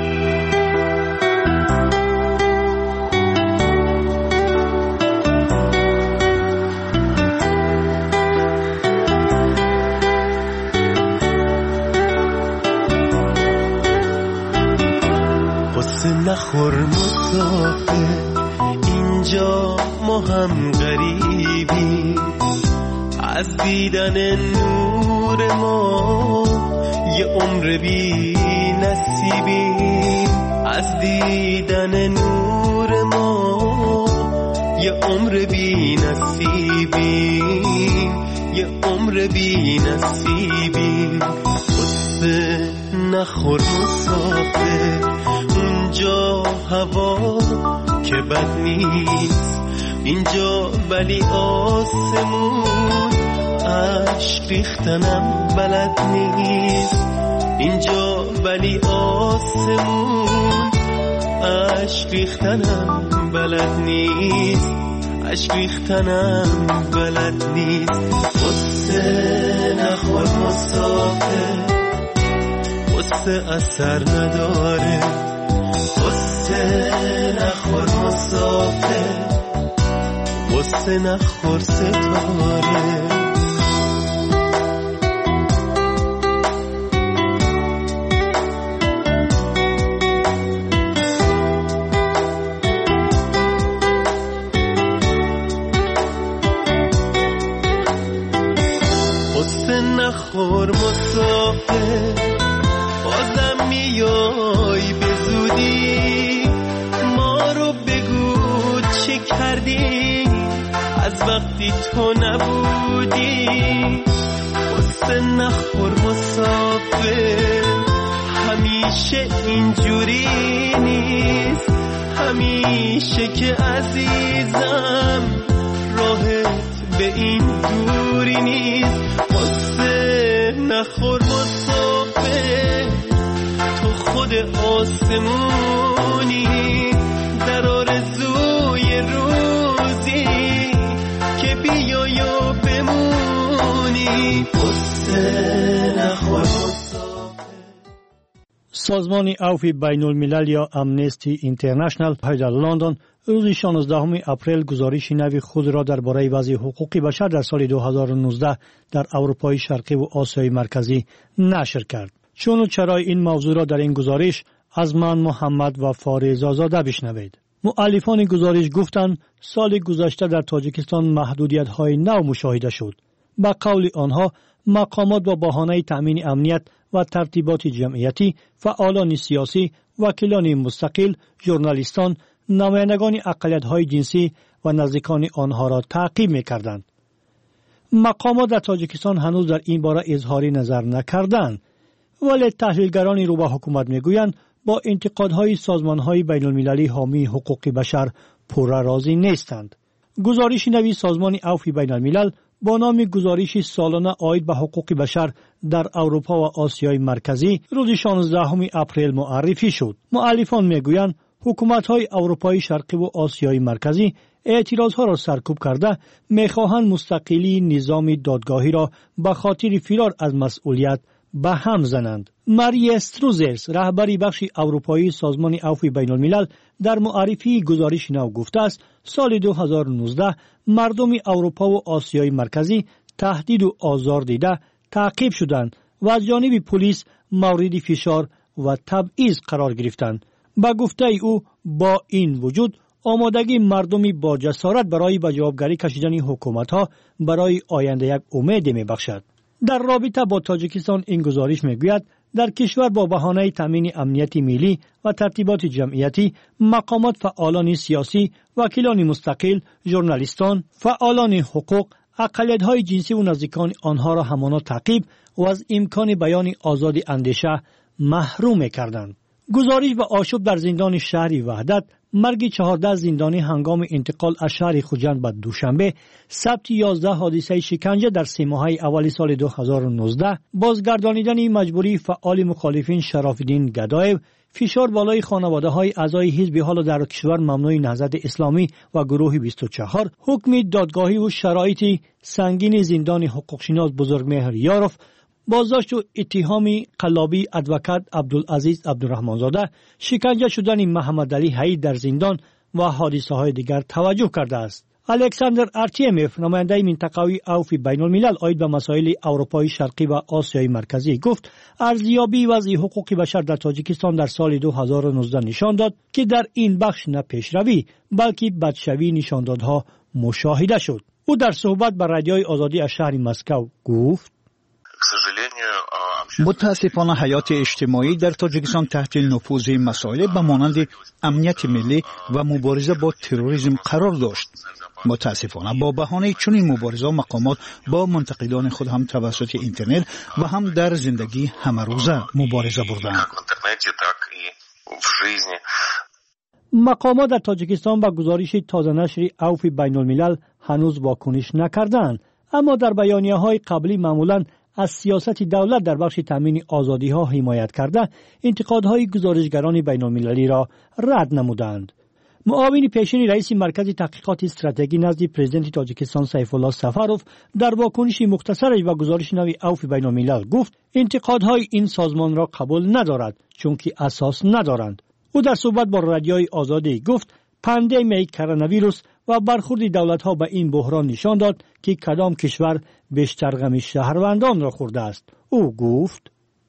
قصه نخور مسافر، اینجا ما هم غریبی، از دیدن نور ما یه عمر بی نصیبی، از دیدن نور ما یه عمر بی نصیبی، یه عمر بی نصیبی. قصه نخور مسافر اونجا هوا که بد نیست، اینجا ولی آسمون عشق ریختنم بلد نیست. اینجا ولی آسمون عشق ریختنم بلد نیست، عشق ریختنم بلد نیست. قصه نخور مسافر، قصه اثر نداره. قصه نخور مسافر، قصه نخور ستاره. نخور مسافر، بازم میای به زودی. ما رو بگو چه کردی از وقتی تو نبودی. قصه نخور مسافر، همیشه اینجوری نیست. همیشه که عزیزم راهت به این دوری نیست. نخور مسافر، تو خود آسمونی در آرزوی روزی که بیای و بمونی. قصه نخور مسافر. سازمان عفو بین الملل یا امنستی اینترنشنال در لندن روز شانزدهم اپریل گزارش نوی خود را درباره وضع حقوق بشر در سال دو هزار و نوزده در اروپای شرقی و آسیای مرکزی نشر کرد. چون و چرای این موضوع را در این گزارش از من محمد و فارز آزاده بشنوید. مؤلفان گزارش گفتند سال گذشته در تاجیکستان محدودیت‌های نو مشاهده شد. به قول آنها مقامات با بهانه تأمین امنیت و ترتیبات جمعیتی، فعالان سیاسی، وکیلان مستقل، ژورنالیستان، نمایندگان اقلیت‌های جنسی و نزدیکان آنها را تعقیب می‌کردند. مقامات در تاجیکستان هنوز در این باره اظهاری نظر نکردند، ولی تحلیلگران رو به حکومت می‌گویند با انتقادهای سازمان‌های بین‌المللی حامی حقوق بشر پورا راضی نیستند. گزارش نوی سازمان عفو بین الملل با نام گزارش سالانه عاید به حقوق بشر در اروپا و آسیای مرکزی روز شانزدهم اپریل معرفی شد. مؤلفان می‌گویند حکومت‌های اروپای شرقی و آسیای مرکزی اعتراضها را سرکوب کرده می‌خواهند مستقلی نظام دادگاهی را به خاطر فرار از مسئولیت به هم زنند. ماری استروزرز رهبری بخش اروپایی سازمان عفو بین الملل در معرفی گزارش نو گفته است سال دو هزار و نوزده مردم اروپا و آسیای مرکزی تهدید و آزار دیده تعقیب شدند و از جانب پلیس مورد فشار و تبعیض قرار گرفتند. با گفته او با این وجود آمادگی مردمی با جسارت برای به جوابگری کشیدن حکومت‌ها برای آینده یک امید می‌بخشد. در رابطه با تاجیکستان این گزارش میگوید در کشور با بهانه تامین امنیت ملی و ترتیبات جمعیتی مقامات فعالان سیاسی، وکیلان مستقل، ژورنالیستان، فعالان حقوق، اقلیت‌های جنسی و نزدیکان آنها را همانا تعقیب و از امکان بیان آزاد اندیشه محروم کردند. گزارش به آشوب در زندان شهر وحدت، مرگ چهارده زندانی هنگام انتقال از شهر خوجند به دوشنبه، ثبت یازده حادثه شکنجه در سه ماهه اول سال دو هزار و نوزده، بازگردانیدن مجبوری فعال مخالفین شراف‌الدین گدایو، فشار بالای خانواده‌های اعضای حزب حال در کشور ممنوع نهضت اسلامی و گروه بیست و چهار، حکم دادگاهی و شرایط سنگین زندان حقوقشناس بزرگمهر یاروف، بازداشت و اتهامی قلابی ادوکات عبدالعزیز عبدالرحمنزاده، شکنجه شدن محمد علی حی در زندان و حادثه های دیگر توجه کرده است. الکساندر آرتیمیف نماینده منطقوی عفو بین الملل عاید به مسائل اروپای شرقی و آسیای مرکزی گفت ارزیابی وضع حقوق بشر در تاجیکستان در سال دو هزار و نوزده نشان داد که در این بخش نه پیشروی بلکه بدشوی نشاندادها مشاهده شد. او در صحبت با رادیوی آزادی از شهر مسکو گفت متاسفانه حیات اجتماعی در تاجیکستان تحت نفوذ مسائل به مانند امنیت ملی و مبارزه با تروریسم قرار داشت. متاسفانه با بهانه چنین مبارزه مقامات با منتقدان خود هم توسط اینترنت و هم در زندگی همروزه مبارزه بردند. مقامات در تاجیکستان با گزارش تازه نشر عفو بین الملل هنوز واکنش نکردند، اما در بیانیه‌های قبلی معمولاً از سیاست دولت در بخش تامین آزادی‌ها حمایت کرده انتقادهای گزارشگران بین المللی را رد نمودند. معاون پیشین رئیس مرکز تحقیقات استراتژی نزد پرزیدنت تاجیکستان سیف الله سفروف در واکنش مختصرش و گزارش نو عفو بین الملل گفت انتقادهای این سازمان را قبول ندارد چون که اساس ندارند. او در صحبت با رادیوی آزادی گفت پاندمی کرونا ویروس و برخورد دولت‌ها به این بحران نشان داد که کدام کشور بیشتر غم شهروندان را خورده است. او گفت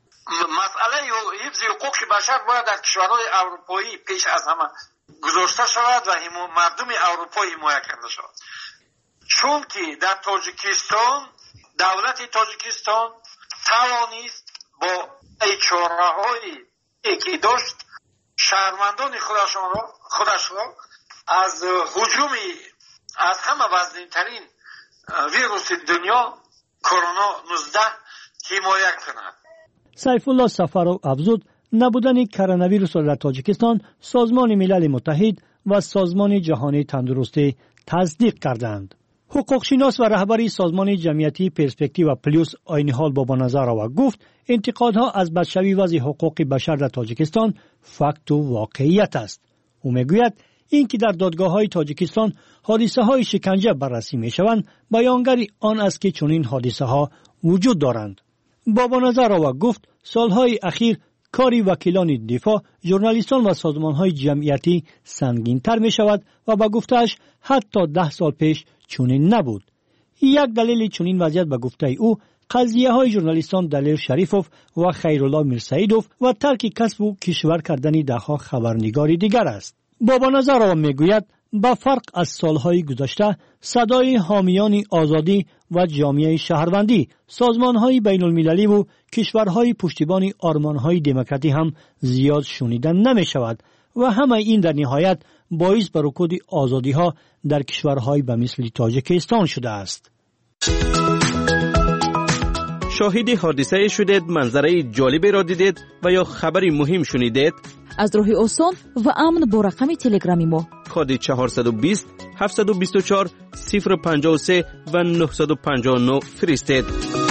مسئله حفظ حقوق بشر باید در کشورهای اروپایی پیش از همه گذاشته شود و مردم اروپایی حمایت کرده شود، چون که در تاجیکستان دولت تاجیکستان توانست با چاره‌هایی که داشت شهروندان خودشان را خودش را از هجوم از همه وزن‌ترین ویروس دنیا کرونا نوزده حمایت کند. سیف الله سفروف افزود نبودن کرونا ویروس را در تاجیکستان سازمان ملل متحد و سازمان جهانی تندرستی تصدیق کردند. حقوقشناس و رهبر سازمان جمعیتی پرسپکتیو پلیوس عین حال بابا نظر و گفت انتقادها از بدشوی وضع حقوق بشر در تاجیکستان فکت و واقعیت است. او میگوید اینکه در دادگاه‌های تاجیکستان حادثه‌های شکنجه بررسی می‌شوند بیانگر آن است که چنین حادثه‌ها وجود دارند. بابا نظر و گفت سالهای اخیر کاری وکیلان دفاع، ژورنالیستان و سازمان‌های جمعیتی سنگین‌تر می‌شود و با گفته‌اش حتی ده سال پیش چنین نبود. یک دلیل چنین وضعیت به گفته او قضیه‌های ژورنالیستان دلیر شریفوف و خیرالله میرسعیدوف و ترک کسب و کشور کردن ده‌ها خبرنگاری دیگر است. بابا نظر میگوید با فرق از سالهای گذشته صدای حامیان آزادی و جامعه شهروندی، سازمان‌های بین المللی و کشورهای پشتیبان آرمان‌های دموکراتی هم زیاد شنیده نمی‌شود و همه این در نهایت باعث به رکود آزادی‌ها در کشورهای به مثل تاجیکستان شده است. شاهد حادثه شدید، منظره جالبی را دیدید و یا خبری مهم شنیدید؟ از راه آسان و امن با رقم تلگرامی ما کد چهارصد و بیست هفتصد و بیست و چهار صفر پنجاه و سه و نهصد و پنجاه و نه فرستید.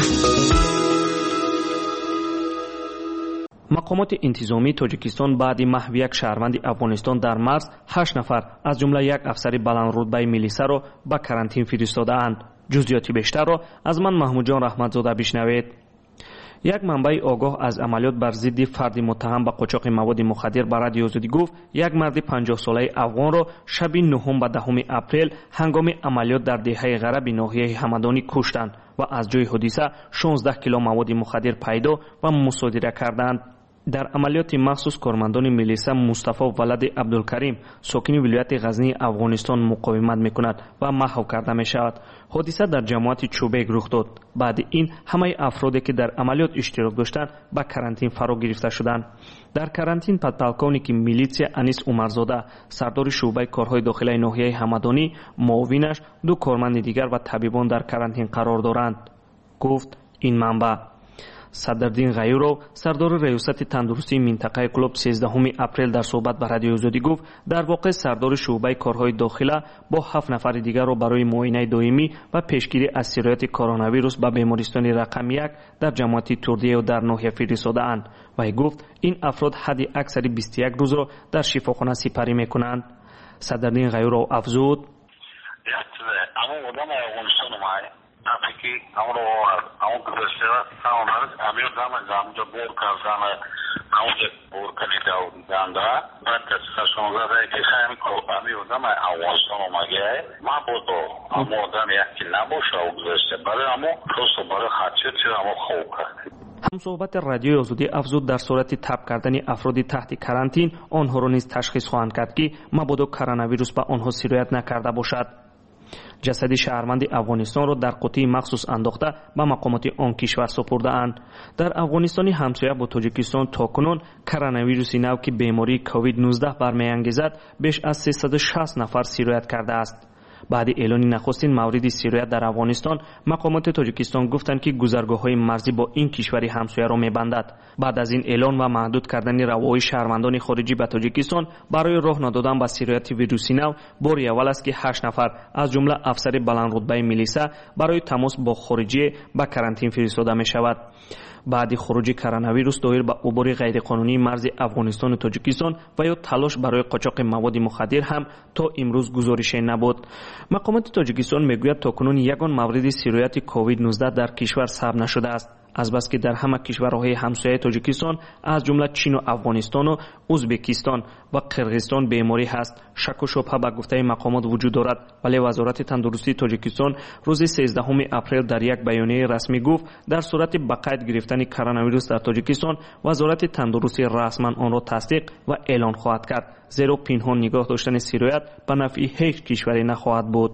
مقامات انتظامی تاجیکستان بعد محو یک شهروند افغانستان در مرز هشت نفر از جمله یک افسر بلند رتبه میلیسا را به کرانتین فرستاده‌اند. جزئیات بیشتر را از من محمود جان رحمتزاده بشنوید. یک منبع آگاه از عملیات بر ضد فرد متهم به قاچاق مواد مخدر به رادیو آزادی گفت یک مرد پنجاه ساله افغان را شب نهم و دهم اپریل هنگام عملیات در دهه غرب ناحیه همدانی کشتند و از جای حادثه شانزده کیلو مواد مخدر پیدا و مصادره کردند. در عملیات مخصوص کارمندان میلیسا مصطفی ولد عبدالکریم ساکن ولایت غزنی افغانستان مقاومت میکند و محو کرده می شود. حادثه در جماعت چوبک رخ داد. بعد این همه افرادی که در عملیات اشتراک داشتند به کرانتین فرا گرفته شدند. در کرانتین پدپلکونیک میلیسیا انیس عمرزاده سردار شعبه کارهای داخلی ناحیه همدانی، معاونش، دو کارمند دیگر و طبیبان در کرانتین قرار دارند. گفت این منبع. صدردین غیورو سردار ریاست تندرستی منطقه کلوب سیزدهم اپریل در صحبت با رادیو آزادی گفت در واقع سردار شعبه کارهای داخله با هفت نفر دیگر را برای معاینه دائمی و پیشگیری از سرایت کرونا ویروس به بیمارستان رقم یک در جماعت توردیه و در ناحیه فرستاده اند و گفت این افراد حد اکثر بیست و یک روز را در شفاخانه سپری میکنند. صدردین غیورو افزود Apiki amro amro kudasera saonar amir dama jamja bor karzana amje bor kanida danda batas khashonza da ki khaim ko amir dama awasano mage ma bodo amo dam yakki nabosha ugzashte bale amo prosto bale khatche chira amo khouka. هم صحبت رادیو آزادی افزود در صورت تب کردن افراد تحت کرانتین آنها را نیز تشخیص خواهند کرد که مبادا کرونا ویروس به آنها سرایت نکرده باشد. جسد شهروند افغانستان را در قوطی مخصوص انداخته به مقامات آن کشور سپرده اند. در افغانستان همسایه با تاجیکستان تاکنون کرونا ویروس نو که بیماری کووید نوزده برمیانگیزد بیش از سیصد و شصت نفر سیرایت کرده است. بعد اعلان نخستین مورد سیرایت در افغانستان، مقامات تاجیکستان گفتند که گذرگاه‌های مرزی با این کشور همسایه را می‌بندد. بعد از این اعلان و محدود کردن روابط شهروندان خارجی به تاجیکستان برای راه ندادن به سیرایت ویروسی نو، بار اول است که هشت نفر از جمله افسر بلند رتبه میلیسا برای تماس با خارجی به کرانتین فرستاده می‌شود. بعد خروج کرونا ویروس دایر به عبور غیرقانونی مرز افغانستان و تاجیکستان و یا تلاش برای قاچاق مواد مخدر هم تا امروز گزارش نبود. مقامات تاجیکستان میگوید تاکنون یگان مورد سیرایت کووید نوزده در کشور ثبت نشده است، از بس که در همه کشورهای همسایه تاجیکستان از جمله چین و افغانستان و ازبکستان و قرقیزستان بیماری هست. شک و شبهه به گفته مقامات وجود دارد، ولی وزارت تندرستی تاجیکستان روز سیزدهم اپریل در یک بیانیه رسمی گفت در صورت به قید گرفتن کرونا ویروس در تاجیکستان، وزارت تندرستی رسما آن را تصدیق و اعلان خواهد کرد، زیرا پنهان نگاه داشتن سیرایت به نفع هیچ کشوری نخواهد بود.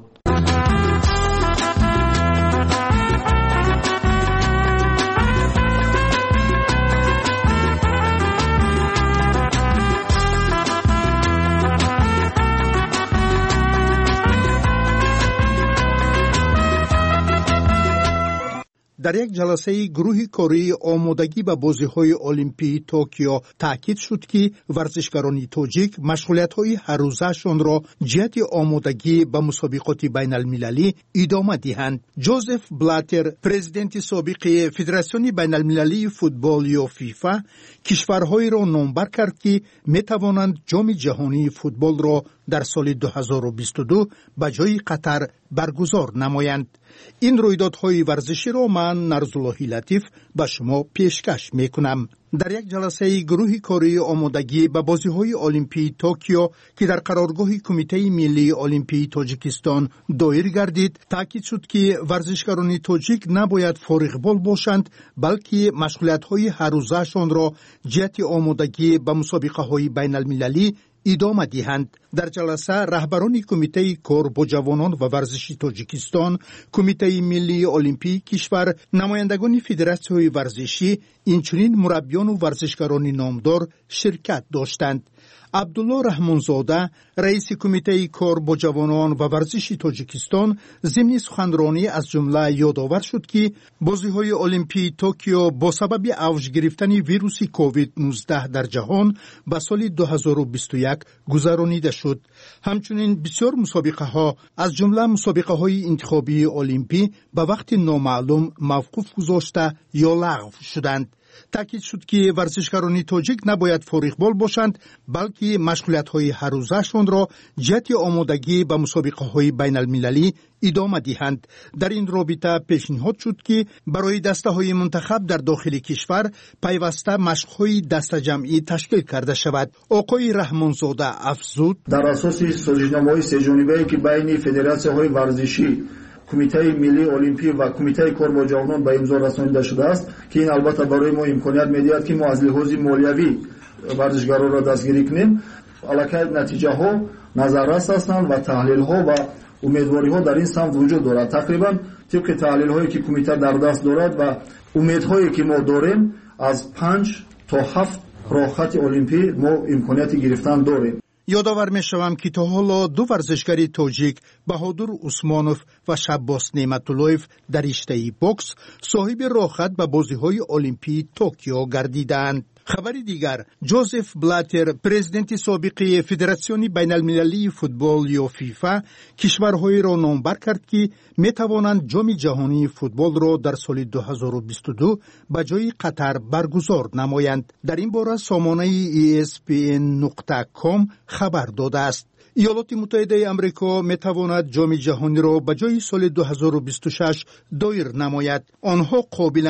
در یک جلسه گروه کاری آمادگی به بازی‌های المپیک توکیو تاکید شد که ورزشکاران تاجیک مشغولیت‌های هر روزشان را جهت آمادگی به مسابقات بین المللی ادامه دهند. جوزف بلاتر، پرزیدنت سابق فدراسیون بین المللی فوتبال یا فیفا، کشورهای را نامبر کرد که می توانند جام جهانی فوتبال را در سال دو هزار و بیست و دو به جای قطر برگزار نمایند. این رویدادهای ورزشی را من نرزالله لطیف به شما پیشکش می کنم. در یک جلسه گروه کاری آمادگی به بازی‌های المپیک توکیو که در قرارگاه کمیته ملی المپیک تاجیکستان دایر گردید، تاکید شد که ورزشکاران تاجیک نباید فارغ بال باشند، بلکه مشغولیت‌های هر روزشان را جهت آمادگی به مسابقه‌های بین المللی ادامه دهند. در جلسه رهبران کمیته کار با جوانان و ورزشی تاجیکستان، کمیته ملی المپیک کشور، نمایندگان فدراسیون ورزشی، اینچنین مربیان و ورزشکاران نامدار شرکت داشتند. عبدالله رحمانزاده، رئیس کمیته کار با جوانان و ورزشی تاجیکستان، ضمن سخنرانی از جمله یادآور شد که بازی‌های المپیک توکیو با سبب اوج گرفتن ویروس کووید نوزده در جهان به سال دو هزار و بیست و یک گذرانیده شد. همچنین بسیار مسابقه‌ها از جمله مسابقه‌های انتخابی المپیک به وقت نامعلوم موقوف گذاشته یا لغو شدند. تاکید شد که ورزشکاران تاجیک نباید فارغ بال باشند، بلکه مشغولیت‌های هر روزشان را جهت آمادگی به مسابقه‌های بین المللی ادامه دهند. در این رابطه پیشنهاد شد که برای دسته‌های منتخب در داخل کشور پیوسته مشق‌های دسته جمعی تشکیل کرده شود. آقای رحمانزاده افزود: در اساس سازش‌نامه‌های سه‌جانبه‌ای که بین فدراسیون‌های ورزشی، کمیته ملی المپیک و کمیته کار با جوانان به امضا رسانیده شده است که این البته برای ما امکانیت می‌دهد که ما از لحاظ مالیوی ورزشکاران را دستگیری کنیم. البته نتیجه ها نظررس هستند و تحلیل ها و امیدواری ها در این سمت وجود دارد. تقریبا طبق تحلیل هایی که کمیته در دست دارد و امیدهایی که ما داریم، از پنج تا هفت راه خط المپیک ما امکانیت گرفتن داریم. یادآور می‌شوم که تا حالا دو ورزشکار تاجیک، بهادر عثمانوف و شباس نعمت‌اللهیف در رشته بوکس صاحب راهخط به بازی‌های المپیک توکیو گردیدند. خبر دیگر، جوزف بلاتر، پرزیدنت سابق فدراسیون بین المللی فوتبال یا فیفا، کشورهای را نامبر کرد که می توانند جام جهانی فوتبال را در سال دو هزار و بیست و دو به جای قطر برگزار نمایند. در این باره سامانه ای اس پی ان نقطه کام خبر داده است. ایالات متحده آمریکا می تواند جام جهانی را به جای سال دو هزار و بیست و شش دایر نماید. آنها قابلند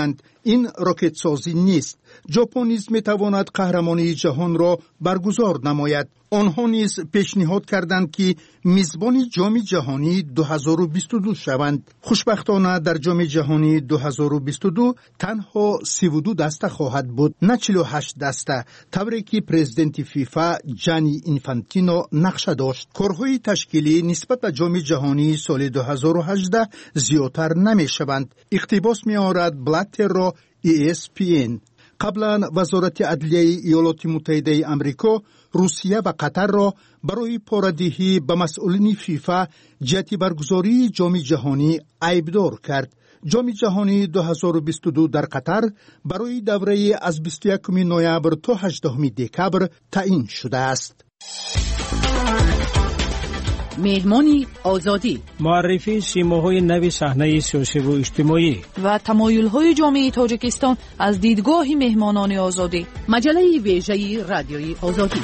این راکت سازی نیست. ژاپن نیز میتواند قهرمانی جهان را برگزار نماید. آنها نیز پیشنهاد کردند که میزبان جام جهانی دو هزار و بیست و دو شوند. خوشبختانه در جام جهانی دو هزار و بیست و دو تنها سی و دو دسته خواهد بود، نه چهل و هشت دسته، طوری که پرزیدنت فیفا جانی اینفانتینو نقشه داشت. کارهای تشکیلی نسبت به جام جهانی سال دو هزار و هجده زیادتر نمی شوند. اقتباس می آورد بلاتر را ای اس پی این. قبلا وزارت عدلیه ایالات متحده آمریکا روسیه و قطر را برای پاره‌دهی به مسئولین فیفا جهت برگزاری جام جهانی عیبدار کرد. جام جهانی دو هزار و بیست و دو در قطر برای دوره از بیست و یکم نوامبر تا هجدهم دکبر تعیین شده است. مهمانی آزادی، معرفی سیماهای نوی صحنه سیاسی و اجتماعی و تمایل‌های جامعه تاجیکستان از دیدگاه مهمانان آزادی. مجله ویژه رادیوی آزادی.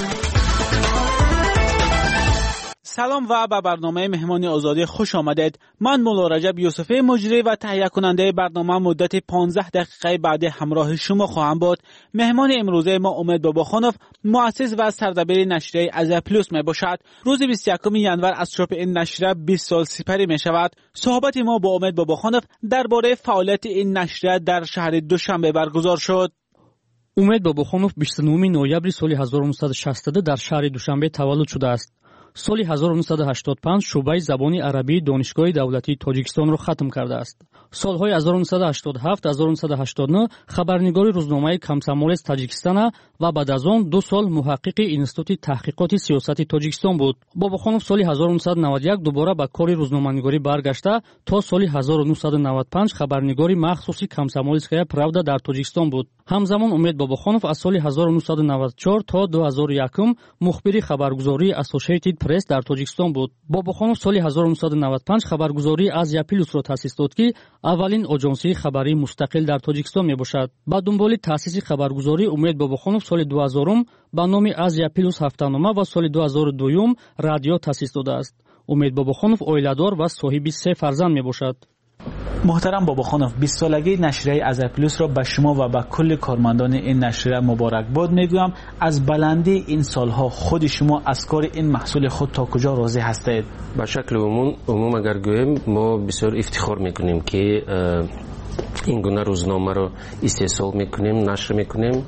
سلام و به برنامه مهمانی آزادی خوش آمدید. من مولا رجب یوسفی مجری و تهیه کننده برنامه مدت پانزده دقیقه بعد همراه شما خواهم بود. مهمان امروزه ما امید باباخانوف، مؤسس و سردبیر نشریه آزیا پلوس می باشد. روز بیست و یکم ژانویه از چاپ این نشریه بیست سال سپری می شود. صحبت ما با امید باباخانوف درباره فعالیت این نشریه در شهر دوشنبه برگزار شد. امید باباخانوف بیست و نهم نوامبر سال هزار و نهصد و شصت در شهر دوشنبه تولد شده است. سال هزار و نهصد و هشتاد و پنج شعبه زبان عربی دانشگاه دولتی تاجیکستان را ختم کرده است. سالهای هزار و نهصد و هشتاد و هفت تا هزار و نهصد و هشتاد و نه خبرنگار روزنامه کمسمول تاجیکستان و بعد از آن دو سال محقق اینستیتوت تحقیقات سیاسی تاجیکستان بود. باباخانوف سال هزار و نهصد و نود و یک دوباره به کار روزنامه‌نگاری برگشته تا سال هزار و نهصد و نود و پنج خبرنگاری مخصوصی کمسمولسکایا правда در تاجیکستان بود. همزمان امید باباخانوف از سال هزار و نهصد و نود و چهار تا دو هزار و یک مخبر خبرگزاری اسوسییتد پرس در تاجیکستان بود. باباخانوف سال هزار و نهصد و نود و پنج خبرگزاری آزیا پلوس را تأسیس داد که اولین آژانسی خبری مستقل در تاجیکستان می باشد. با دنبال تأسیس خبرگزاری امید باباخانوف سال دو هزار با نام آزیا پلوس هفته‌نامه و سال دو هزار و دو رادیو تأسیس داده است. امید باباخانوف عائله‌دار و صاحب سه فرزند می باشد. محترم باباخانوف، بیست سالگی نشریه آزیا پلوس را به شما و به کل کارمندان این نشریه مبارک باد میگویم. از بلندی این سالها خود شما از کار این محصول خود تا کجا راضی هستید؟ به شکل عموم عموم اگر گویم ما بسیار افتخار میکنیم که این گونه روزنامه را استحصال میکنیم، نشر میکنیم.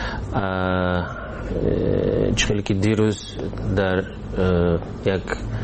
چخیلی که دیروز در یک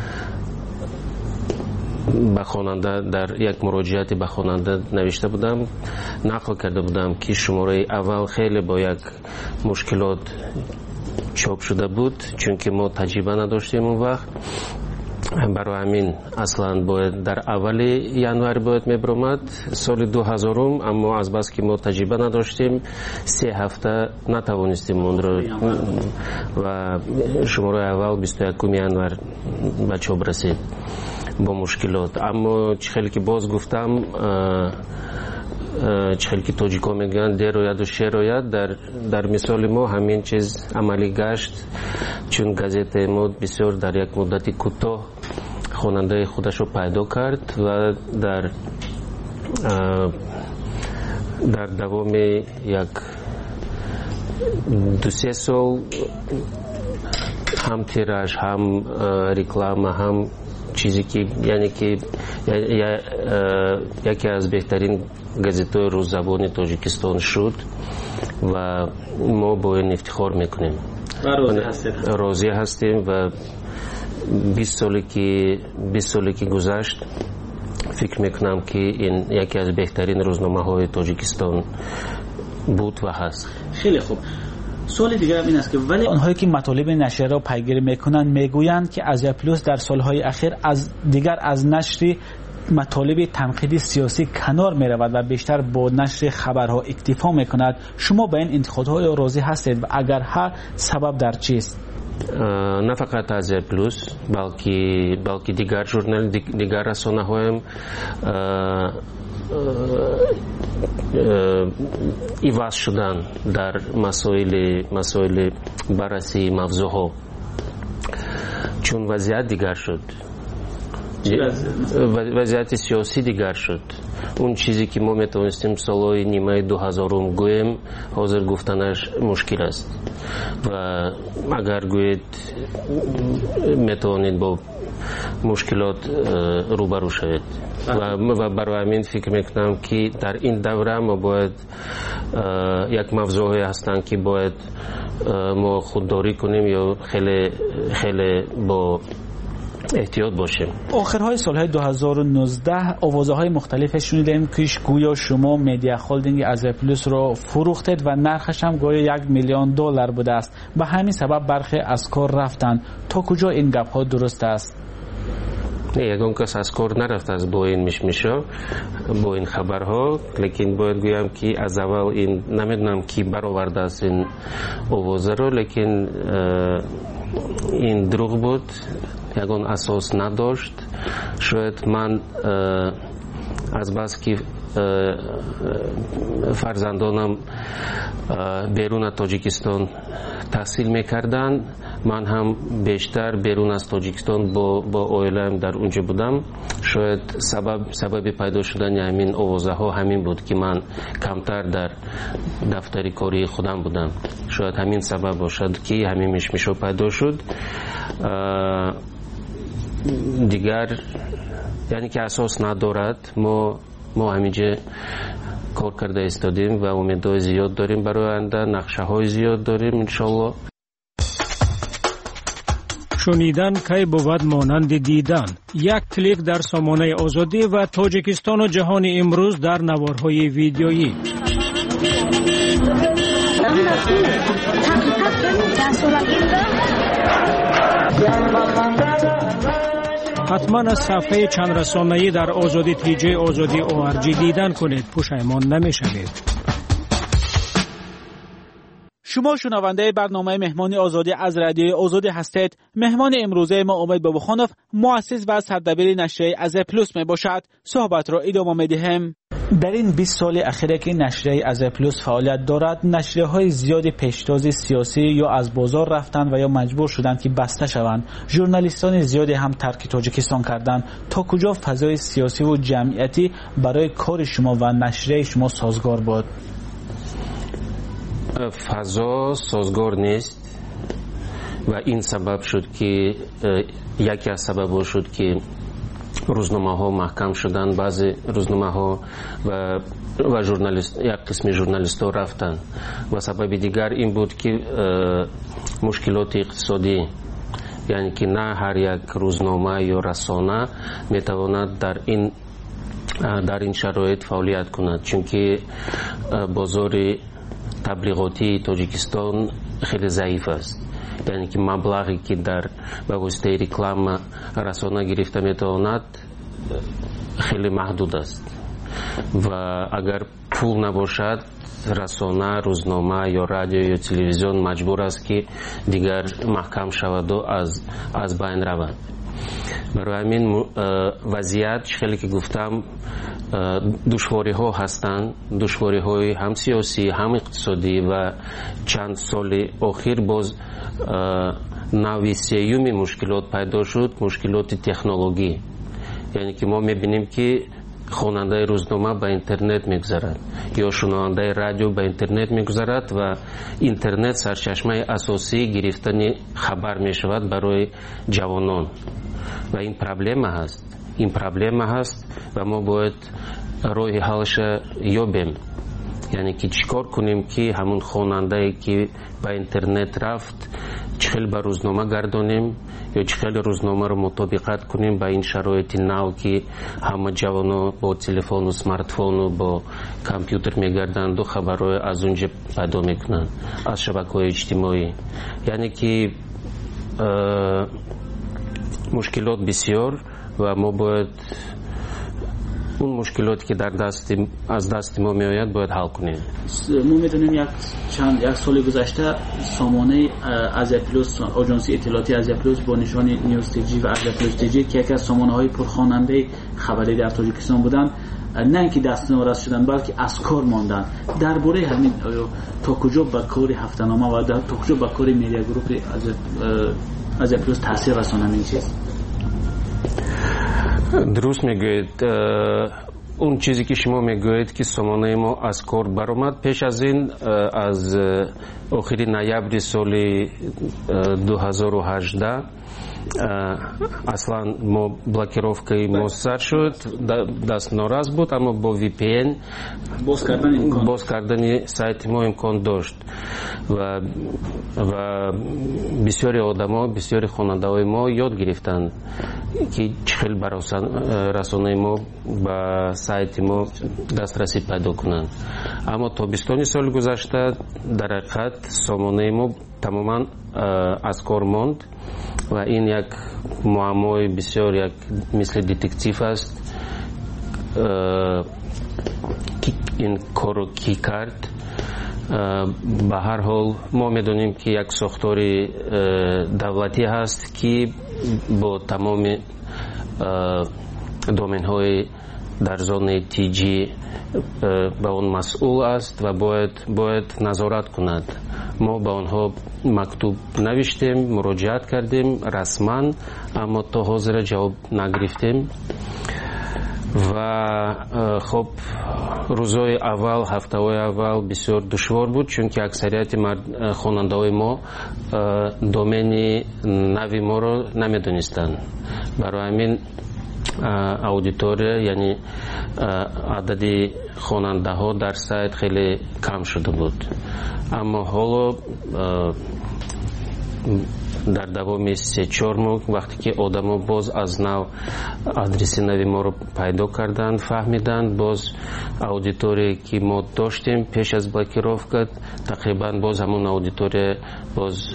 به خواننده در یک مراجعاتی به خواننده نوشته بودم، نقل کرده بودم که شماره اول خیلی با یک مشکلات چاپ شده بود چون که ما تجربه نداشتیم اون وقت. برای همین اصلا باید در اول ژانویه باید میبرامد سال دو هزار، اما از بس که ما تجربه نداشتیم سه هفته نتوانستیم اون رو و شماره اول بیست و یکم ژانویه به چاپ رسید با مشکلات. اما چخیلی که باز گفتم چخیلی که تاجیکا میگن در روید و شیر روید، در, در مثال ما همین چیز عملی گشت چون گازت ما بسیار در یک مدت کوتاه خواننده خودش رو پیدا کرد و در در دوام یک دو سه سال هم تیراژ هم رکلام هم چیزی که یعنی که یکی از بهترین گازت‌های روززبان تاجیکستان شد و ما با این افتخار میکنیم و راضی هستیم. راضی هستیم و بیست سالی که بیست سالی که گذشت فکر میکنم که این یکی از بهترین روزنامه‌های تاجیکستان بود و هست. خیلی خوب. سوال دیگر هم این است که ولی آنهایی که مطالب نشریه را پیگیری میکنند میگویند که آزیا پلوس در سالهای اخیر از دیگر از نشر مطالب تنقیدی سیاسی کنار می رود و بیشتر با نشر خبرها اکتفا می کند. شما به این انتقادهای راضی هستید و اگر ها سبب در چیست؟ نه فقط آزیا پلوس بلکه بلکه دیگر ژورنال دیگر رسانه هایم ایواز شدن در مسائل مسائل بررسی موضوع ها چون وضعیت دیگر شد. وضعیت سیاسی دیگر شد. اون چیزی که ما میتونستیم سالهای نیمه دو هزارم گویم حاضر گفتنش مشکل است و اگر گوید میتونید با مشکلات روبرو شوید و برای همین فکر میکنم که در این دوره ما باید یک موضوعی هستن که باید ما خودداری کنیم یا خیلی خیلی با احتیاط باشیم. آخرهای سالهای دو هزار و نوزده آوازه های مختلف شنیدیم که گویا شما مدیا هولدینگ از پلوس رو فروختید و نرخش هم گویا یک میلیون دلار بوده است. به همین سبب برخی از کار رفتن. تا کجا این گپ ها درست است؟ نه، یگان کس از کار نرفت از با این مشمشا با این خبرها، لیکن باید گویم که از اول این نمیدونم کی برآورده است این آوازه رو، لیکن این دروغ بود، یگان اساس نداشت. شاید من از بس که فرزندانم بیرون از تاجیکستان تحصیل میکردن، من هم بیشتر بیرون از تاجیکستان با با اویلم در اونجا بودم. شاید سبب سبب پیدا شدن همین آوازه ها همین بود که من کمتر در دفتر کاری خودم بودم. شاید همین سبب باشد که همین مشمشو پیدا شد. دیگر یعنی که اساس ندارد. ما ما همینجا کار کرده استادیم و امیدهای زیاد داریم برای آینده، نقشه های زیاد داریم انشالله. شنیدن کی بود مانند دیدن. یک کلیک در سامانه آزادی و تاجیکستان و جهان امروز در نوارهای ویدیویی. حتما از صفحه چند رسانه‌ای در آزادی تیجی آزادی او آر جی دیدن کنید، پشیمان نمی‌شوید. شما شنونده برنامه مهمانی آزادی از رادیوی آزادی هستید. مهمان امروزه ما امید بابخانوف، مؤسس و سردبیر نشریه از پلوس می باشد. صحبت را ادامه می‌دهیم. در این بیست سال اخیر که نشریه از پلوس فعالیت دارد، نشریه های زیادی پیشتاز سیاسی یا از بازار رفتند و یا مجبور شدند که بسته شوند. ژورنالیستان زیادی هم ترک تاجیکستان کردند. تا کجا فضای سیاسی و جمعیتی برای کار شما و نشریه شما سازگار بود؟ فضا سازگار نیست و این سبب شد که یکی از سبب شد که روزنامه ها محکم شدن. بعضی روزنامه ها و و ژورنالیست یک قسم ژورنالیست ها رفتن و سبب دیگر این بود که مشکلات اقتصادی، یعنی که نه هر یک روزنامه یا رسانه میتواند در این در این شرایط فعالیت کند، چون که بازار تبلیغاتی تاجیکستان خیلی ضعیف است. یعنی که مبلغی که در به واسطه رکلام رسانه گرفته میتواند خیلی محدود است و اگر پول نباشد رسانه، روزنامه یا رادیو یا تلویزیون مجبور است که دیگر محکم شود و از از بین رود. برای همین وضعیت خیلی که گفتم دشواری ها هستند، دشواری های هم سیاسی هم اقتصادی و چند سال اخیر باز نوع سیومی مشکلات پیدا شد، مشکلات تکنولوژی. یعنی که ما میبینیم که خواننده روزنامه به اینترنت میگذرد یا شنونده رادیو به اینترنت میگذرد و اینترنت سرچشمه اساسی گرفتن خبر میشود برای جوانان و این پرابلم هست. این پرابلم هست و ما باید راه حلش یابیم. یعنی که چیکار کنیم که همون خواننده که به اینترنت رفت چخیل به روزنامه گردانیم یا چخیل روزنامه رو مطابقت کنیم به این شرایط نو که همه جوانا با تلفن و سمارت فون و با کامپیوتر میگردند و خبرهای از اونجا پیدا میکنند از شبکه‌های اجتماعی. یعنی که مشکلات بسیار و ما باید اون مشکلاتی که در دست از دست ما میآید باید حل کنیم. ما میدونیم یک چند یک سال گذشته سامانه از پلوس، آژانس اطلاعاتی از پلوس با نشان نیوز تیجی و از پلوس تیجی که یکی از سامانه های پرخواننده خبری در تاجیکستان بودند، نه اینکه دست نارس شدن بلکه از کار ماندن. درباره همین تا کجا به کار هفته‌نامه و تا کجا به کار میدیا گروپ از از پلوس تاثیر رسانه این چیز؟ درست میگوید. اون چیزی که شما میگوید که سامانه ما از کار برآمد، پیش از این از آخر نوامبر سال دو هزار و هجده اصلا ما بلاکировкой ما سر شد، دست ناراض بود، اما با وی پی ان باز کردن سایت ما امکان داشت و و بسیاری آدما، بسیاری خواننده‌های ما یاد گرفتند که چخیل برای رسانه ما به سایت ما دسترسی پیدا کنند. اما تابستان سال گذشته در حقیقت سامانه ما تماما از کار ماند و این یک معمای بسیار یک مثل دتکتیو است. این کارو کی کرد؟ به هر حال ما میدونیم که یک ساختار دولتی هست که با تمام دومین های در زون تی جی به اون مسئول است و باید باید نظارت کند. ما به آنها مکتوب نوشتیم، مراجعت کردیم رسما، اما تا حاضر جواب نگرفتیم و خب روزهای اول، هفته‌های اول بسیار دشوار بود، چون که اکثریت خواننده‌های ما دومین نوی ما رو نمیدونستند. برای همین اودیتوری یعنی عدد خواننده ها در سایت خیلی کم شده بود. اما حالا در دوام سه چهار ماه وقتی که آدما باز از نو آدرس نوی ما رو پیدا کردند، فهمیدند باز اودیتوری که ما داشتیم پیش از بلاکировка تقریبا باز همون اودیتوری باز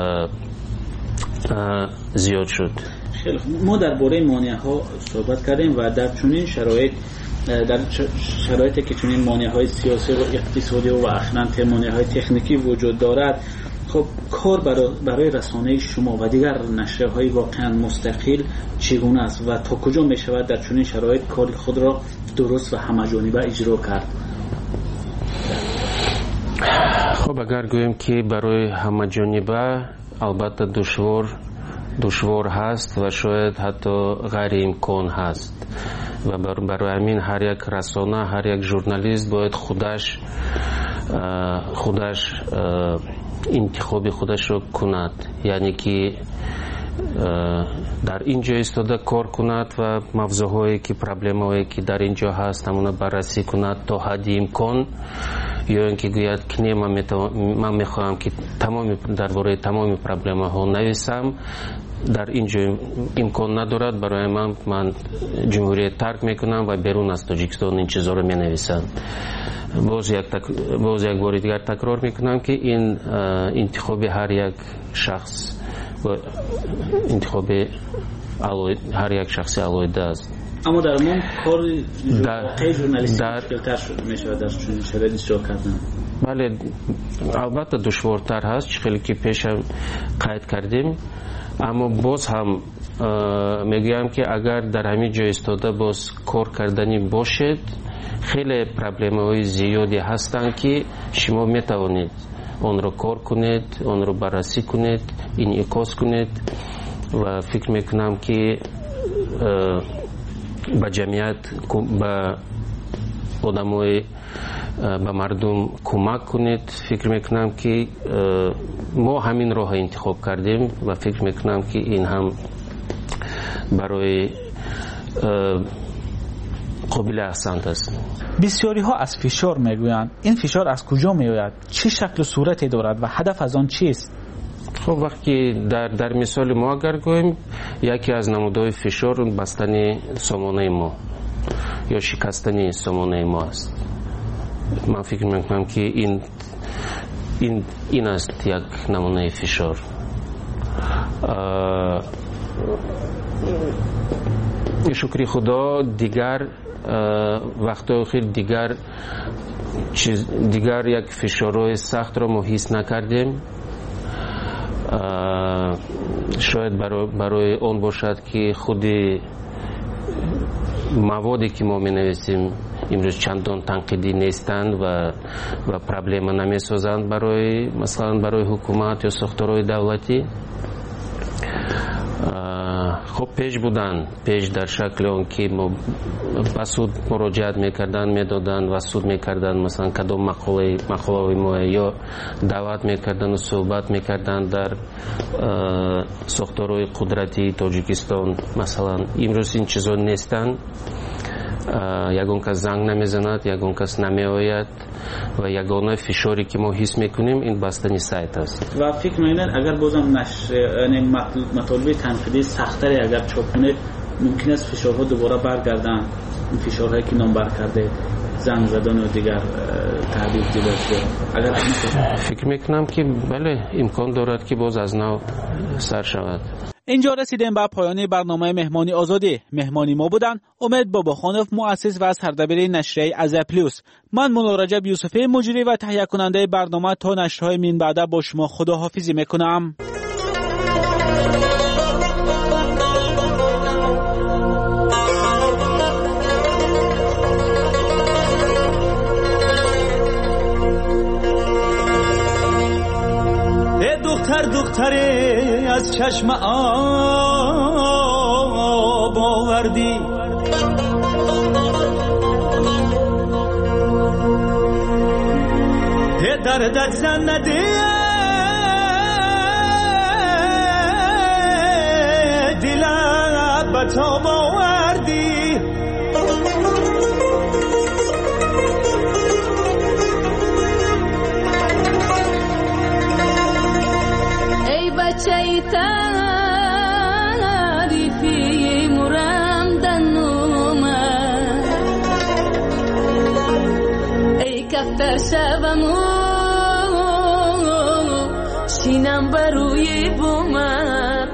زیاد شد. خیلی خوب. ما درباره مانع ها صحبت کردیم و در چنین شرایط، در شرایطی که چنین مانع های سیاسی و اقتصادی و اخیراً مانع های تکنیکی وجود دارد، خب کار برای, برای رسانه شما و دیگر نشریه‌های واقعا مستقل چگونه است و تا کجا می شود در چنین شرایط کار خود را درست و همه‌جانبه اجرا کرد؟ خب اگر گوییم که برای همه‌جانبه البته دشوار دشوار هست و شاید حتی غیر امکان هست و برای همین هر یک رسانه، هر یک ژورنالیست باید خودش خودش انتخاب خودش رو کند، یعنی که در اینجا ایستاده کار کند و موضوعهایی که پرابلم‌هایی که در اینجا هست همون بررسی کند تا حد امکان، یا اینکه گوید که نه من, من میخواهم که تمام درباره تمام پرابلم‌ها نویسم، در اینجا امکان ندارد، برای من من جمهوری ترک میکنم و بیرون از تاجیکستان این چیزا رو مینویسم. باز یک تک... باز یک بار دیگر تکرار میکنم که این انتخاب هر یک شخص و انتخاب علوید... هر یک شخص علایده است. اما در من کار در ژورنالیستی مشکل‌تر شده میشه در چنین شرایطی اجرا کردن. بله البته دشوارتر هست، خیلی که پیش هم قید کردیم، اما باز هم میگویم که اگر در همین جای ایستاده باز کار کردنی باشد، خیلی پرابلم های زیادی هستند که شما میتوانید آن را کار کنید، آن را بررسی کنید، انعکاس کنید و فکر میکنم که به جمعیت، به آدمای، به مردم کمک کنید. فکر میکنم که ما همین راه انتخاب کردیم و فکر میکنم که این هم برای قابل احسان است. بسیاری ها از فشار میگویند. این فشار از کجا میآید؟ چه شکل و صورتی دارد و هدف از آن چیست؟ خب وقتی در در مثال ما اگر گوییم، یکی از نمودهای فشار بستن سامانه ما یا شکستن سامانه ما است. من فکر میکنم که این این این است یک نمونه فشار. شکر خدا دیگر وقت آخر دیگر چیز دیگر یک فشارهای سخت را ما حس نکردیم. شاید برای, برای اون باشد که خود موادی که ما می نویسیم امروز چندان تنقیدی نیستند و و پرابلم نمی سازند برای مثلا برای حکومت یا ساختارهای دولتی. خب پیش بودن، پیش در شکل اون که با سود مراجعت میکردن، میدادن و سود میکردن، مثلا کدام مقاله مقاله ما یا دعوت میکردن و صحبت میکردن در ساختارهای قدرتی تاجیکستان. مثلا امروز این چیزا نیستن، یگان کس زنگ نمیزند، یگان کس نمیآید و یگانه فشاری که ما حس میکنیم این بستنی سایت است. و فکر میکنید اگر بازم نشر یعنی مطالب تنقیدی سخت‌تری اگر چاپ کنید ممکن است فشارها دوباره برگردن، این فشارهایی که نام بر کرده، زنگ زدن و دیگر تهدید دیگر. اگر فکر میکنم که بله امکان دارد که باز از نو سر شود. اینجا رسیدیم به پایان برنامه مهمانی آزادی. مهمانی ما بودن امید باباخانوف، مؤسس و سردبیر نشریه ازر پلوس. من مولا رجب یوسفی، مجری و تهیه کننده برنامه. تا نشرهای من بعد با شما خداحافظی میکنم. دختر دختری از چشم آب آوردی، دردت زن ندی دلت بتاب آوردی. بچه‌ی تعریفی مرم دنومه، ای کفتر شبمو شینم بروی بومت.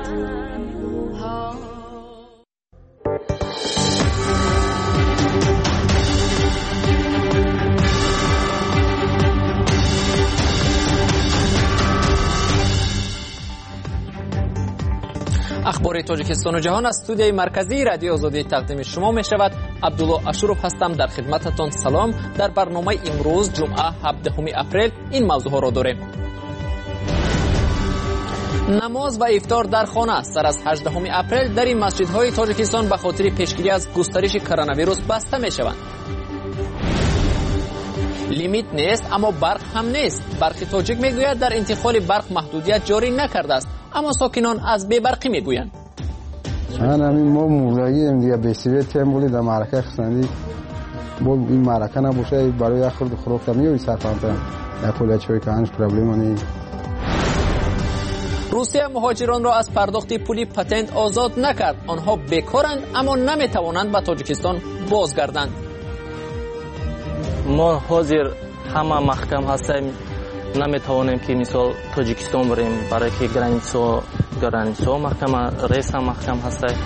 اخبار تاجیکستان و جهان از استودیوی مرکزی رادیو آزادی تقدیم شما می شود. عبدالله اشرف هستم، در خدمتتان. سلام. در برنامه امروز جمعه هفدهم اپریل این موضوع ها را داریم. نماز و افطار در خانه سر از هجدهم اپریل در این مسجدهای تاجیکستان به خاطر پیشگیری از گسترش کرونا ویروس بسته می شوند. لیمیت نیست اما برق هم نیست. برق تاجیک میگوید در انتقال برق محدودیت جاری نکرده است، اما ساکنان از بی برقی میگویند. من همین ما مولایی ام دیگه بیسیوی تیم بولی در معرکه خستندی بول این معرکه نباشه برای خورد خوراک میوی سرطان یا پول چوی که هنوز پرابلم نیست. روسیه مهاجران را از پرداخت پولی پتنت آزاد نکرد. آنها بیکارند اما نمیتوانند به تاجیکستان بازگردند. ما حاضر همه محکم هستیم، نمیتوانیم که مثال تاجیکستان بریم برای که گرانیسو گرانیسو محکم، ریس هم محکم هسته.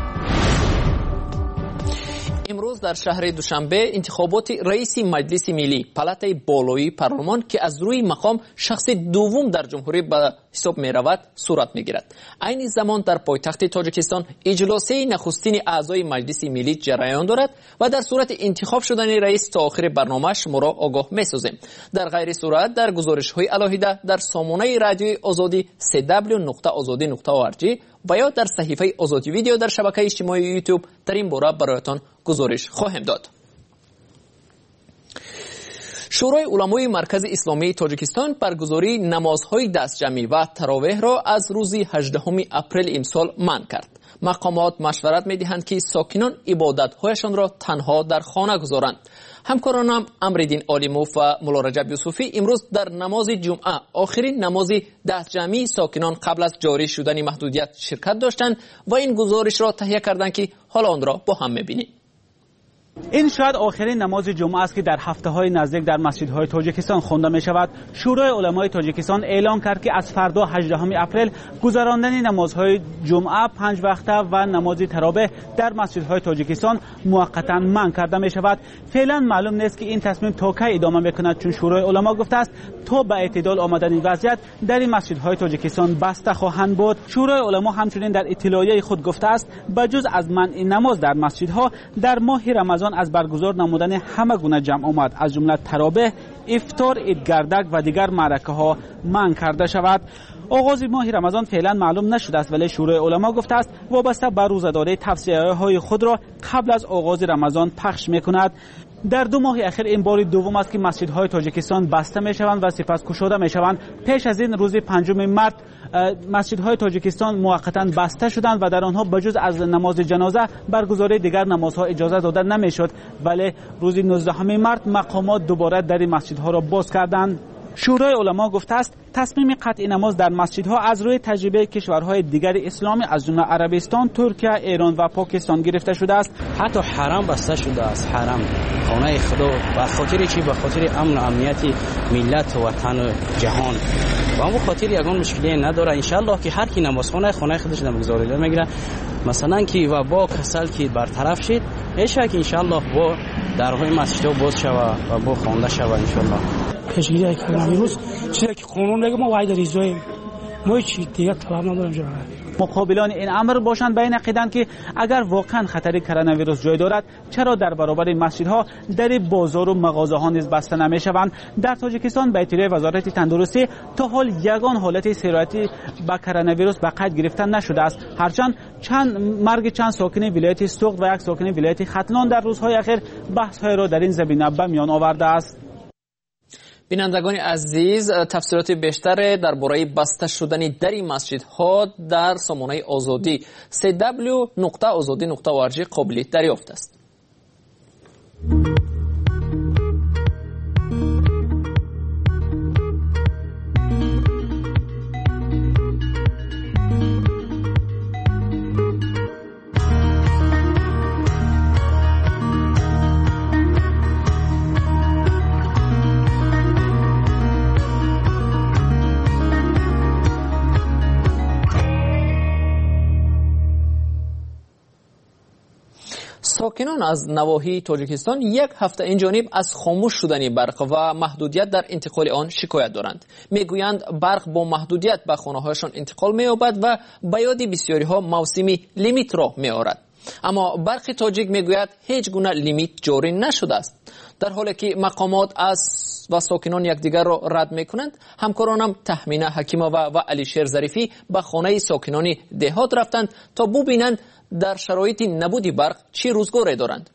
امروز در شهر دوشنبه انتخابات رئیس مجلس ملی پالاتای بالایی پارلمان که از روی مقام شخص دوم در جمهوری به حساب می رود صورت می گیرد. این زمان در پایتخت تاجیکستان اجلاس نخستین اعضای مجلس ملی جریان دارد و در صورت انتخاب شدن رئیس تا آخر برنامه شما را آگاه می سازیم. در غیر صورت در گزارش های علاهیده در سامانه رادیوی آزادی سی دبلیو نقطه آزادی نقطه او آر جی و یا در صحیفه آزادی ویدیو در شبکه اجتماعی یوتیوب در این باره برایتان گزارش خواهم داد. شورای علمای مرکز اسلامی تاجیکستان برگزاری نمازهای دستجمعی و تراویح را از روز هجدهم اپریل امسال منع کرد. مقامات مشورت می‌دهند که ساکنان عبادت‌هایشان را تنها در خانه گذارند. همکارانم امرالدین عالیموف و مولا رجب یوسفی امروز در نماز جمعه آخرین نماز دستجمعی ساکنان قبل از جاری شدن محدودیت شرکت داشتند و این گزارش را تهیه کردند که حالا آن را با هم می‌بینیم. این شاید آخرین نماز جمعه است که در هفته های نزدیک در مسجدهای تاجیکستان خوانده می شود. شورای علمای تاجیکستان اعلام کرد که از فردا هجدهم اپریل گذراندن نمازهای جمعه پنج وقته و نماز تراویح در مسجدهای تاجیکستان موقتا منع کرده می شود. فعلا معلوم نیست که این تصمیم تا کی ادامه میکند، چون شورای علما گفته است تا به اعتدال آمدن این وضعیت در این مسجدهای تاجیکستان بسته خواهند بود. شورای علما همچنین در اطلاعیه خود گفته است بجز از منع نماز در مسجدها در ماه رمضان از برگزار نمودن همه گونه جمع آمد، از جمله تراویح، افطار، عید گردک و دیگر معرکه ها منع کرده شود. آغاز ماه رمضان فعلا معلوم نشده است، ولی شورای علما گفته است وابسته به روزه‌داری توصیه‌های خود را قبل از آغاز رمضان پخش می‌کند. در دو ماه اخیر این بار دوم است که مسجدهای تاجیکستان بسته می‌شوند و سپس گشوده می‌شوند. پیش از این روز پنجم مارس مسجدهای تاجیکستان موقتا بسته شدند و در آنها بجز از نماز جنازه برگزاری دیگر نمازها اجازه داده نمی‌شد، ولی روز نوزدهم مارس مقامات دوباره در مسجدها را باز کردند. شورای علما گفته است تصمیم قطع نماز در مسجدها از روی تجربه کشورهای دیگر اسلامی از جمله عربستان، ترکیه، ایران و پاکستان گرفته شده است. حتی حرم بسته شده است. حرم خانه خدا به خاطر چی؟ به خاطر امن و امنیت ملت و وطن و جهان. و اون خاطر یگان مشکلی نداره. ان شاء الله که هر کی نمازخانه خانه خودش نمازگذاری میگیره، مثلا کی و با کسل کی برطرف شد، هیچ شک ان شاء الله با درهای مسجد باز شوه و با خوانده شوه ان شاء الله. پیشگیری کرونا ویروس چیزی که قانون میگه ما وعده ریزاییم، ما چی دیگه طلب نداریم. جناب مقابلان این امر باشند به این عقیدند که اگر واقعا خطر کرونا ویروس جای دارد چرا در برابر مسجدها در بازار و مغازه ها نیز بسته نمیشوند؟ در تاجیکستان به اطلاع وزارت تندرستی تا حال یگان حالت سرایتی با کرونا ویروس به قید گرفتن نشده است، هرچند چند مرگ چند ساکن ولایت سوخت و یک ساکن ولایت ختلان در روزهای اخیر بحث های را در این زمینه به میان آورده است. بینندگان عزیز، تفسیرات بیشتر درباره بسته شدن در مسجدها در سامانه آزادی سی دبلیو نقطه آزادی نقطه او ار جی قابل دریافت است. ساکنان از نواحی تاجیکستان یک هفته این جانب از خاموش شدن برق و محدودیت در انتقال آن شکایت دارند. میگویند برق با محدودیت به خانه‌هایشان انتقال می‌یابد و به یاد بسیاری‌ها موسمی لیمیت را می‌آورد. اما برق تاجیک میگوید هیچ گونه لیمیت جاری نشده است. در حالی که مقامات از و ساکنان یکدیگر را رد می‌کنند، همکارانم تهمینه حکیمه و, و علیشیر ظریفی به خانه ساکنان دهات رفتند تا ببینند در شرایط نبود برق چی روزگاری دارند.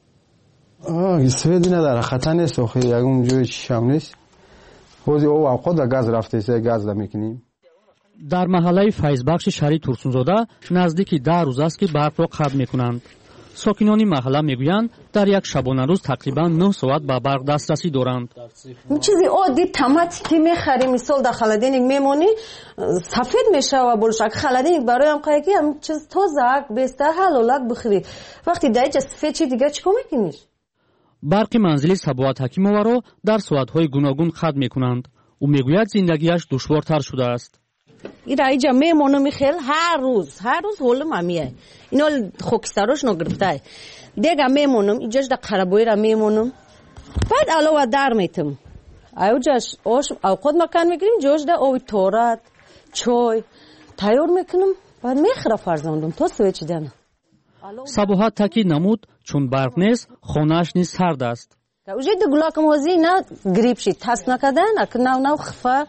آه سویدی نداره، خطر نیست، آخه یکم جوی چشم نیست. خوزی او اوقات در گاز رفته سه گاز را میکنیم. در محله فیضبخش شهری ترسونزاده نزدیکی ده روز است که برق را قطع میکنند. ساکنان محله میگویند در یک شبانه روز تقریبا نه ساعت به برق دسترسی دارند. چیزی عادی تماتی که میخری مثال در خلدینگ میمونی سفید میشه و بولشک خلدینگ برای هم قایقی هم چیز توزک بیسته حلالت بخری وقتی دیگه سفید چی دیگه چکو میکنیش؟ برق منزلی سبوات حکیموه را در ساعتهای گوناگون قطع میکنند. او میگوید زندگیش دشوارتر شده است. این را اینجا میمونم میخیل هر روز هر روز هولم همیه اینا خوکستاروش نگرفته دیگه میمونم اینجاش در قربوی را میمونم بعد علاوه در میتم اوجاش اوش اوقات مکان میگیریم جوش در اوی تورات چای تیار میکنم بعد میخره فرزندم تو سوی چی دنه سبوحات تاکی نمود چون برق نیست خونهش نیست سرد است. اوجای در گلاکم هزی نه گریب شید تست نکدن اکر نو نو خفه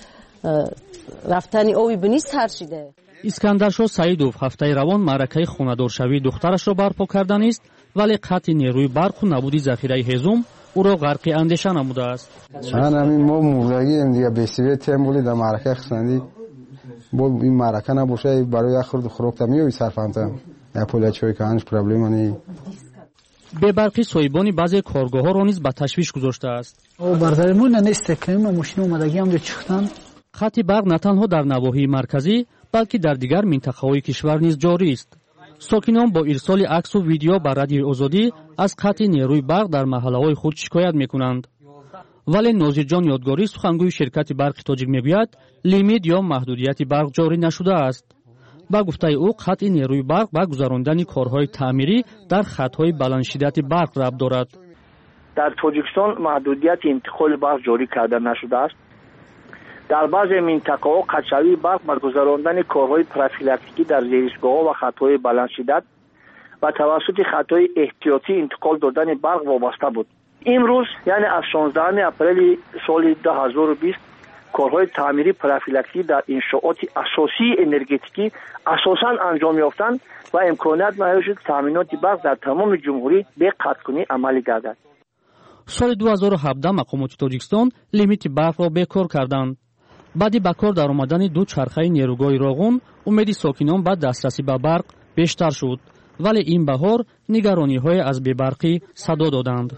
رفتنی اوی بنیست هر شده. اسکندرشاه سعیدوف هفته روان معرکه خونه‌دارشوی دخترش را برپا کردن است، ولی قطع نیروی برق و نبودی ذخیره هیزم او را غرق اندیشه نموده است. من همین ما مولگی دیگه بسیار تیم بولی در معرکه خسندی با این معرکه نباشه برای خورد خوراک میوی صرفانتم یا پول چوی که هنوز پرابلم نی. به برقی سایبانی بعضی کارگاه‌ها را نیز به تشویش گذاشته است. او بردارمون نیست که ما ماشین اومدگی هم چختن. خط برق نه تنها در نواحی مرکزی بلکه در دیگر منطقه‌های کشور نیز جاری است. ساکنان با ارسال عکس و ویدیو به رادیوی آزادی از قطع نیروی برق در محله‌های خود شکایت می‌کنند. ولی ناظرجان یادگاری سخنگوی شرکت برق تاجیک میگوید لیمیت یا محدودیت برق جاری نشده است. با گفته او قطع نیروی برق با گذراندن کارهای تعمیری در خط‌های بلند شدت برق ربط دارد. در تاجیکستان محدودیت انتقال برق جاری کرده نشده است. در بعضی منطقه‌ها قطعی برق بر گذراندن کارهای پروفیلاکتیکی در زیرستگاه‌ها و خط‌های بلند شدت و توسط خط‌های احتیاطی انتقال دادن برق وابسته بود. امروز یعنی از شانزدهم اپریل سال دو هزار و بیست کارهای تعمیری پروفیلاکسی در انشاءات اساسی انرژتیکی اساساً انجام یافتند و امکانات می‌یابد تامینات برق در تمام جمهوری به قطعنی عملی گردد. سال دو هزار و هفده مقامات تاجیکستان لیمیت برق را بکار کردند. بعد با کار در آمدن دو چرخه نیروگاه راغون امیدی ساکنان به دسترسی به برق بیشتر شد، ولی این بهار نگرانی‌های از بی‌برقی صدا دادند.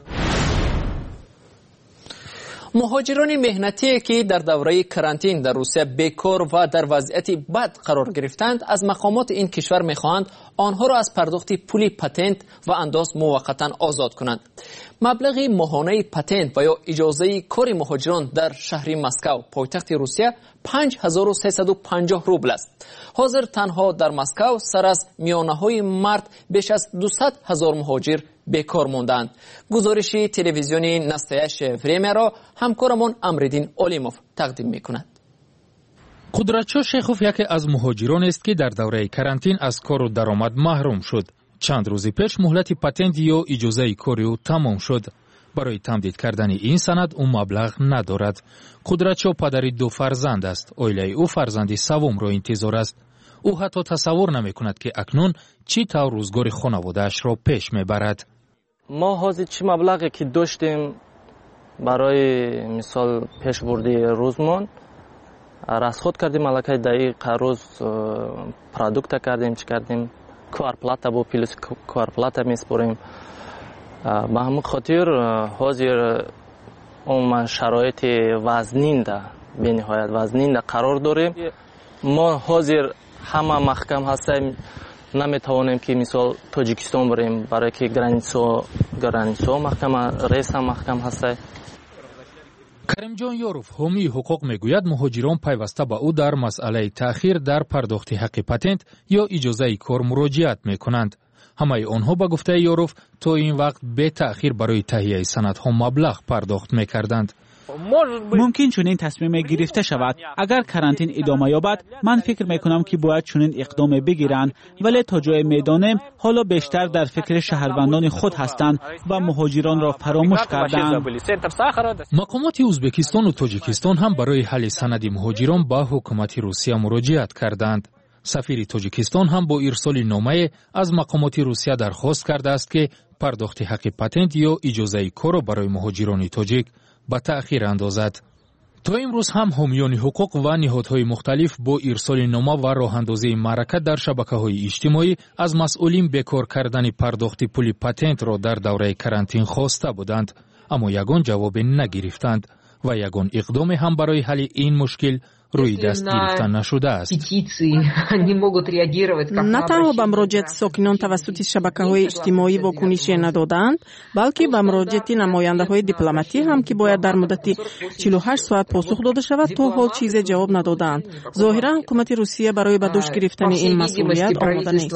مهاجران مهنتی که در دوره کرانتین در روسیه بیکار و در وضعیت بد قرار گرفتند از مقامات این کشور می‌خواهند آنها را از پرداخت پول پاتنت و انداز موقتا آزاد کنند. مبلغ ماهانه پاتنت و یا اجازه کار مهاجران در شهر مسکو پایتخت روسیه پنج هزار و سیصد و پنجاه روبل است. حاضر تنها در مسکو سر از میانه‌های مرد بیش از دویست هزار مهاجر بیکار موندند. گزارش تلویزیونی نستایش وریمه را همکارمان امردین اولیموف تقدیم می‌کند. قدرتشاه شیخوف یکی از مهاجران است که در دوره کرانتین از کار و درآمد محروم شد. چند روز پیش مهلت پاتنت یا اجازه کاری او تمام شد. برای تمدید کردن این سند او مبلغ ندارد. قدرتشاه پدری دو فرزند است. اویله او فرزندی سوم را انتظار است. او حتی تصور نمی کند که اکنون چی طور روزگار خانواده‌اش را پیش میبرد. ما حاضر چی مبلغی که داشتیم برای مثال پیش بردی روزمان رسخود کردیم، ملکه دقیق روز پرودکت کردیم، چی کردیم کارپلاتا با پلیس کارپلاتا میسپریم. به همون خاطر حاضر اون شرایط وزنینده به نهایت وزنینده قرار داریم. ما حاضر همه محکم هستیم، نمیتوانیم که مثال تاجیکستان بریم برای که گرانیسو گرانیسو محکم ریس هم محکم هسته. کریمجان یاروف حامی حقوق میگوید مهاجران پیوسته به او در مسئله تأخیر در پرداخت حق پاتنت یا اجازه کار مراجعت میکنند. همه آنها به گفته یاروف تا این وقت به تأخیر برای تهیه سندها مبلغ پرداخت میکردند. ممکن چنین تصمیم گرفته شود. اگر کرانتین ادامه یابد من فکر میکنم که باید چنین اقدام بگیرند، ولی تا جای میدانم حالا بیشتر در فکر شهروندان خود هستند و مهاجران را فراموش کردند. مقامات ازبکستان و تاجیکستان هم برای حل سند مهاجران به حکومت روسیه مراجعت کردند. سفیر تاجیکستان هم با ارسال نامه از مقامات روسیه درخواست کرده است که پرداخت حق پاتنت یا اجازه کار برای مهاجران تاجیک به تأخیر اندازد. تا امروز هم حامیان حقوق و نهادهای مختلف با ارسال نامه و راه اندازی معرکه در شبکه‌های اجتماعی از مسئولین بیکار کردن پرداخت پول پاتنت را در دوره کرانتین خواسته بودند، اما یگان جواب نگرفتند و یگان اقدام هم برای حل این مشکل روی دست گرفته نشده است. نه تنها به مراجعت ساکنان توسط شبکه‌های اجتماعی واکنش ندادند، بلکه به مراجعت نماینده‌های دیپلماتی هم که باید در مدت چهل و هشت ساعت پاسخ داده شود تا حال چیز جواب ندادند. ظاهرا حکومت روسیه برای به دوش گرفتن این مسئولیت آماده نیست.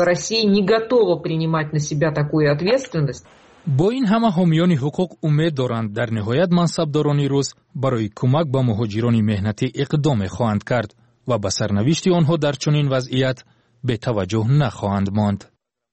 با این همه حامیان حقوق امید دارند در نهایت منصبداران روس برای کمک به مهاجران مهنتی اقدام خواهند کرد و به سرنوشت آنها در چنین وضعیت به توجه نخواهند ماند.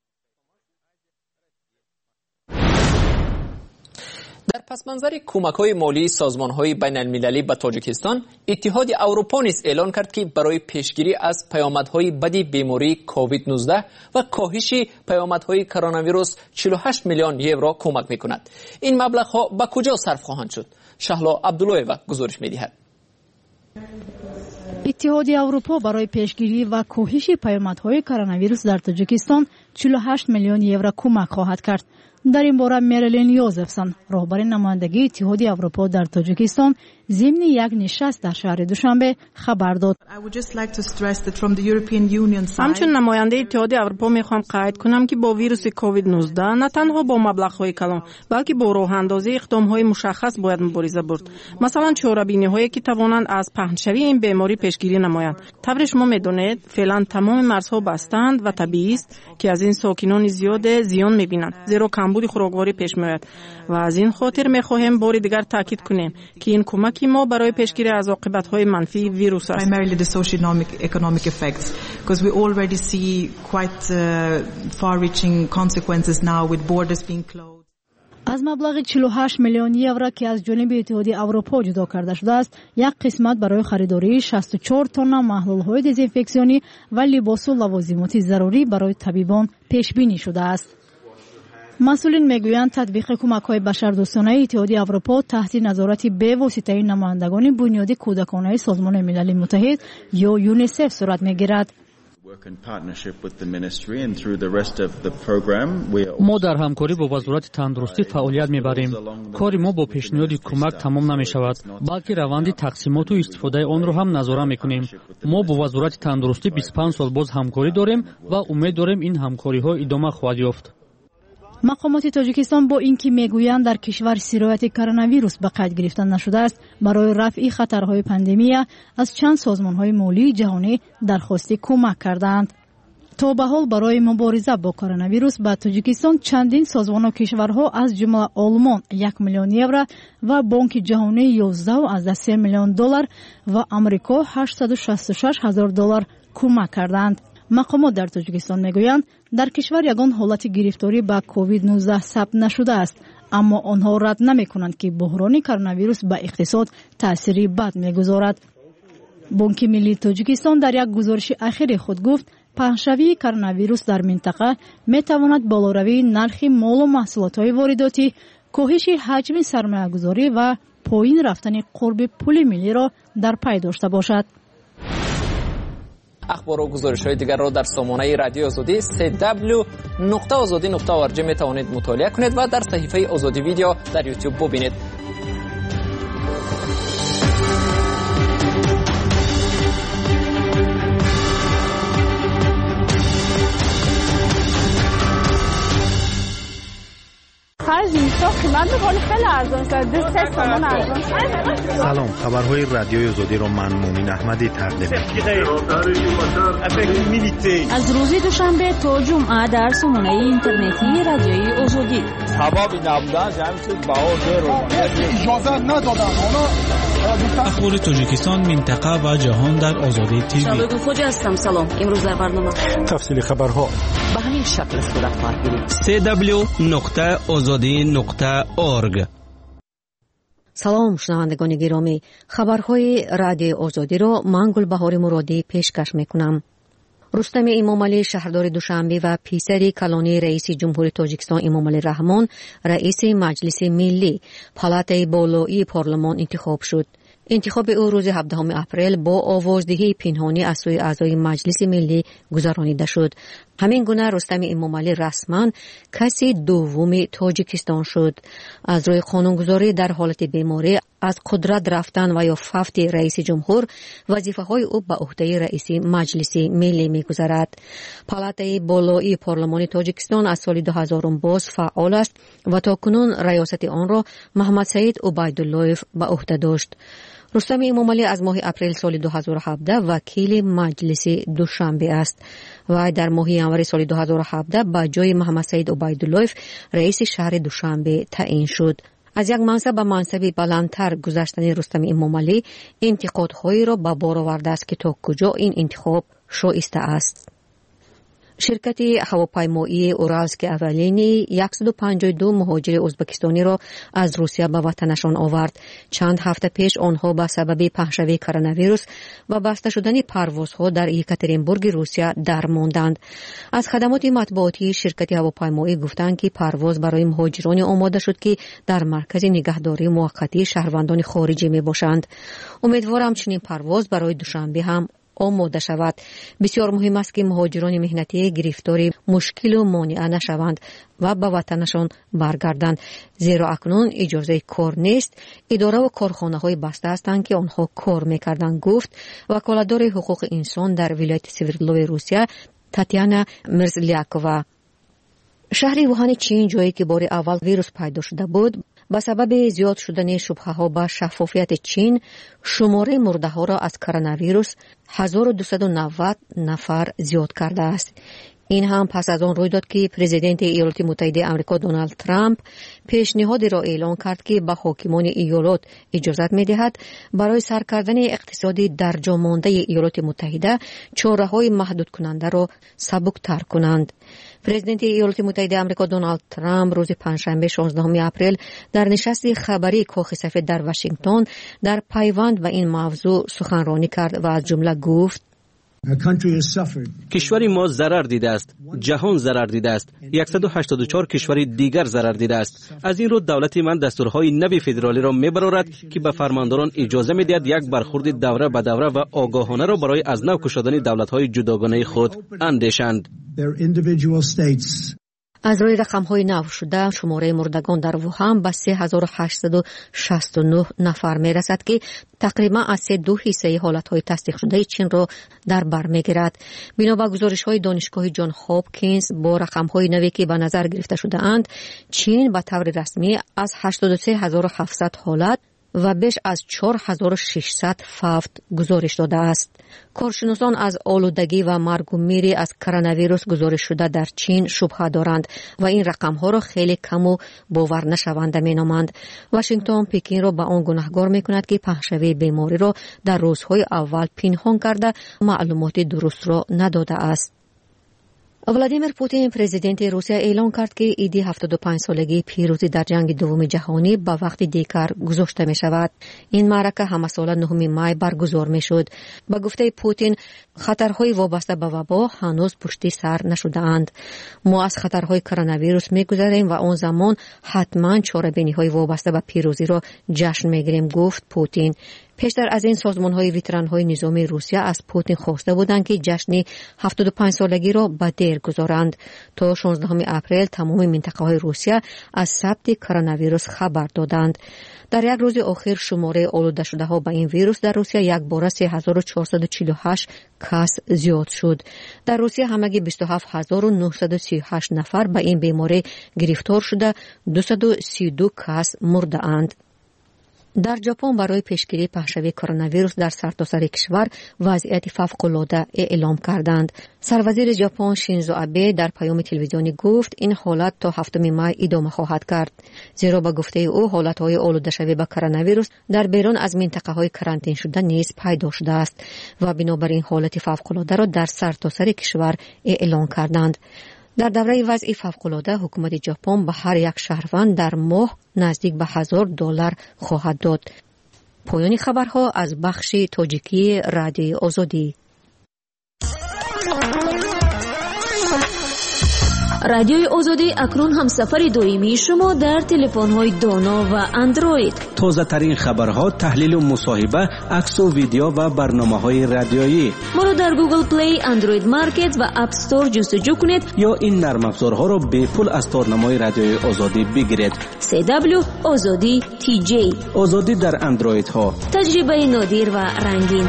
در پسمنظر کمک‌های مالی سازمان‌های بین‌المللی به تاجیکستان، اتحاد اروپا نیز اعلان کرد که برای پیشگیری از پیامدهای بد بیماری کووید نوزده و کاهش پیامدهای کرونا ویروس چهل و هشت میلیون یورو کمک می‌کند. این مبلغ‌ها به کجا صرف خواهند شد؟ شهلا عبداللهیوا گزارش می‌دهد. اتحاد اروپا برای پیشگیری و کاهش پیامدهای کرونا ویروس در تاجیکستان چهل و هشت میلیون یورو کمک خواهد کرد. در این باره میرلین یوزفسون، رهبر نمایندگی اتحاد اروپا در تاجیکستان، ضمن یک نشست در شهر دوشنبه خبر داد. همچون نماینده اتحاد اروپا میخوام قید کنم که با ویروس کووید نوزده نه تنها با مبلغ‌های کلان بلکه با راه اندازی اقدام‌های مشخص باید مبارزه برد. مثلا چاره‌بینی‌هایی که توانند از پهنشوی این بیماری پیشگیری نمایند. طبعا شما میدونید فعلا تمام مرزها بستند و طبیعی است که از این ساکنان زیاد زیان می‌بینند، زیرا کمبود خوراکواری پیش میاد و از این خاطر می‌خواهیم بار دیگر تاکید کنیم که این کمک ما برای پیشگیری از عاقبت‌های منفی ویروس است. Primarily the socio-economic effects, because we already see quite uh, far-reaching consequences now with borders being closed. از مبلغ چهل و هشت میلیون یورو که از جانب اتحادیه اروپا جدا کرده شده است، یک قسمت برای خریداری شصت و چهار تن محلول‌های دزینفکسیونی و لباس و لوازمات ضروری برای طبیبان پیش بینی شده است. مسئولین میگویند تطبیق کمک‌های بشردوستانه اتحادیه اروپا تحت نظارت به واسطه نمایندگان بنیاد کودکانه سازمان ملل متحد یا یونیسف صورت میگیرد. ما در همکاری با وزارت تندرستی فعالیت میبریم. کاری ما با پیشنهاد کمک تمام نمیشود، بلکه روند تقسیمات و استفاده آن را هم نظارت میکنیم. ما با وزارت تندرستی بیست و پنج سال باز همکاری داریم و امید داریم این همکاری ها ادامه خواهد یافت. مقامات تاجیکستان با اینکه میگویند در کشور سرایت کرونا ویروس به قید گرفتن نشده است، برای رفع خطرهای پاندمی از چند سازمان‌های مالی جهانی درخواست کمک کردند. تا به حال برای مبارزه با کرونا ویروس به تاجیکستان چندین سازمان و کشورها از جمله آلمان یک میلیون یورو و بانک جهانی یازده و از سه میلیون دلار و آمریکا هشتصد و شصت و شش هزار دلار کمک کردند. مقامات در تاجیکستان میگویند در کشور یگان حالت گرفتاری به کووید نوزده ثبت نشده است، اما آنها رد نمیکنند که بحران کرونا ویروس به اقتصاد تأثیری بد میگذارد. بانک ملی تاجیکستان در یک گزارش اخیر خود گفت پهنشوی کرونا ویروس در منطقه میتواند بالاروی نرخ مال و محصولات وارداتی، کاهش حجم سرمایه‌گذاری و پایین رفتن قرب پول ملی را در پی داشته باشد. اخبار و گزارش های دیگر را در سامانه رادیو آزادی سه دبلیو نقطه آزادی نقطه او ار جی می توانید مطالعه کنید و در صفحه آزادی ویدیو در یوتیوب ببینید. سلام، خبرهای رادیوی آزادی را من مومن احمدی تقدیم می‌کنم. از روز دوشنبه تا جمعه در سامانه اینترنتی رادیوی آزادی. سبب نبودن جمعیت بهار اجازه ندادن. اخبار تاجیکستان، منطقه و جهان در آزادی تیوی. شبگو فوجی هستم. سلام. امروز در برنامه تفصیل خبرها به همین شکل صورت خواهد گرفت. سه دبلیو نقطه آزادی نقطه اورگ. سلام شنوندگان گرامی، خبرهای رادیو آزادی را من گلبهار مرادی پیشکش میکنم. رستم امامعلی شهردار دوشنبه و پسر کلانی رئیس جمهوری تاجیکستان امامعلی رحمان رئیس مجلس ملی پالاتای بالایی پارلمان انتخاب شد. انتخاب او روز هفدهم اپریل با آوازدهی پنهانی از سوی اعضای مجلس ملی گذرانیده شد. همین گونه رستم امامعلی رسما کسی دوم تاجیکستان شد. از روی قانونگذاری در حالت بیماری، از قدرت رفتن و یا فوت رئیس جمهور، وظیفه های او به عهده رئیس مجلس ملی میگذرد. پالاتای بالایی پارلمان تاجیکستان از سال دو هزار باز فعال است و تاکنون ریاست آن را محمد سعید عبیداللهیف به عهده داشت. رستم امامعلی از ماه اپریل سال دو هزار و هفده وکیل مجلس دوشنبه است و در ماه ژانویه سال دو هزار و هفده با جای محمد سعید عبیداللهیف رئیس شهر دوشنبه تعیین شد. از یک منصب به منصب بلندتر گذشتن رستم امامعلی انتقادهایی را به بار آورده است که تا کجا این انتخاب شایسته است. شرکت هواپیمایی اورالسک اولینی صد و پنجاه و دو مهاجر ازبکستانی را از روسیه به وطنشان آورد. چند هفته پیش آنها به سبب پهنشوی کرونا ویروس و بسته شدن پروازها در یکاترینبورگ روسیه درماندند. از خدمات مطبوعاتی شرکت هواپیمایی گفتند که پرواز برای مهاجران آماده شد که در مرکز نگهداری موقتی شهروندان خارجی می باشند. امیدوارم چنین پرواز برای دوشنبه هم آماده شود. بسیار مهم است که مهاجران مهنتی گرفتاری مشکل و مانع نشوند و به وطنشان برگردند، زیرا اکنون اجازه کار نیست. اداره و کارخانه های بسته هستند که آنها کار میکردند، گفت وکالتدار حقوق انسان در ولایت سوردلوی روسیه تاتیانا مرزلیاکووا. شهر ووهان چین، جایی که بار اول ویروس پیدا شده بود، به سبب زیاد شدن شبهه ها به شفافیت چین شماره مرده ها را از کرونا ویروس هزار و دویست و نود نفر زیاد کرده است. این هم پس از آن روی داد که پرزیدنت ایالات متحده آمریکا دونالد ترامپ پیشنهادی را اعلان کرد که به حاکمان ایالات اجازت می‌دهد برای سر کردن اقتصادی در جا مانده ایالات متحده چاره‌های محدود کننده را سبک‌تر کنند. پرزیدنت ایالات متحده آمریکا دونالد ترامپ روز پنجشنبه شانزدهم اپریل در نشست خبری کاخ سفید در واشنگتن در پیوند به این موضوع سخنرانی کرد و از جمله گفت: کشور ما ضرر دیده است، جهان ضرر دیده است، صد و هشتاد و چهار کشور دیگر ضرر دیده است. از این رو دولت من دستورهای نوی فدرالی را میبرارد که به فرمانداران اجازه میدهد یک برخورد دوره به دوره و آگاهانه را برای از نو کشادن دولت‌های جداگانه خود اندیشند. از روی رقم‌های نو شده شماره مردگان در ووهان به سه هزار و هشتصد و شصت و نه نفر میرسد که تقریبا از سه دو حصه حالت‌های تصدیق شده چین را در بر میگیرد. بنا به گزارش‌های دانشگاه جان هاپکینز با رقم‌های نوی که به نظر گرفته شده اند، چین به طور رسمی از هشتاد و سه هزار و هفتصد حالت و بیش از چهار هزار و ششصد فوت گزارش داده است. کارشناسان از آلودگی و مرگ و میر از کرونا ویروس گزارش شده در چین شبهه دارند و این رقم‌ها را خیلی کم و باور نشونده می‌نامند. واشنگتن پکین را به آن گناهکار می‌کند که پهشوی بیماری را در روزهای اول پنهان کرده معلومات درست را نداده است. ولادیمیر پوتین پرزیدنت روسیه اعلان کرد که عید هفتاد و پنج سالگی پیروزی در جنگ دوم جهانی به وقت دیگر گذاشته می شود. این معرکه همه سال نهم مای برگزار می شد. به گفته پوتین خطرهای وابسته به وبا هنوز پشت سر نشده اند. ما از خطرهای کرونا ویروس می گذریم و آن زمان حتما چاره‌بینی های وابسته به پیروزی را جشن می گیریم، گفت پوتین. پیشتر از این سازمان‌های ویتران‌های نظامی روسیه از پوتین خواسته بودند که جشن هفتاد و پنج سالگی را به دیر گذارند. تا شانزدهم اپریل تمام منطقه‌های روسیه از ثبت کرونا ویروس خبر دادند. در یک روز آخر شماره آلوده شده‌ها به این ویروس در روسیه یک باره سه هزار و چهارصد و چهل و هشت کس زیاد شد. در روسیه همگی بیست و هفت هزار و نهصد و سی و هشت نفر به این بیماری گرفتار شده، دویست و سی و دو کس مرده اند. در ژاپن برای پیشگیری پهشوی کرونا ویروس در سرتاسر کشور وضعیت فوق‌العاده اعلام کردند. سروزیر ژاپن شینزو آبه در پیام تلویزیونی گفت این حالت تا هفتم مای ادامه خواهد کرد، زیرا به گفته او حالت‌های آلوده شوی به کرونا ویروس در بیرون از منطقه‌های کرانتین شده نیز پیدا شده است و بنابراین حالت فوق‌العاده را در سرتاسر کشور اعلام کردند. در دوره وضع فوق‌العاده حکومت ژاپن به هر یک شهروند در ماه نزدیک به هزار دلار خواهد داد. پایان خبرها از بخش تاجیکی رادیوی آزادی. رادیوی آزادی اکنون هم سفر دائمی شما در تلفن‌های دانا و اندروید. تازه ترین خبرها، تحلیل و مصاحبه، عکس و ویدیو و برنامه‌های رادیویی. ما را در گوگل پلی، اندروید مارکت و اپ استور جستجو کنید یا این نرم افزارها را به پول از تارنمای رادیوی آزادی بگیرید. سی دبلیو آزادی تی جی. آزادی در اندروید ها. تجربه نادر و رنگین.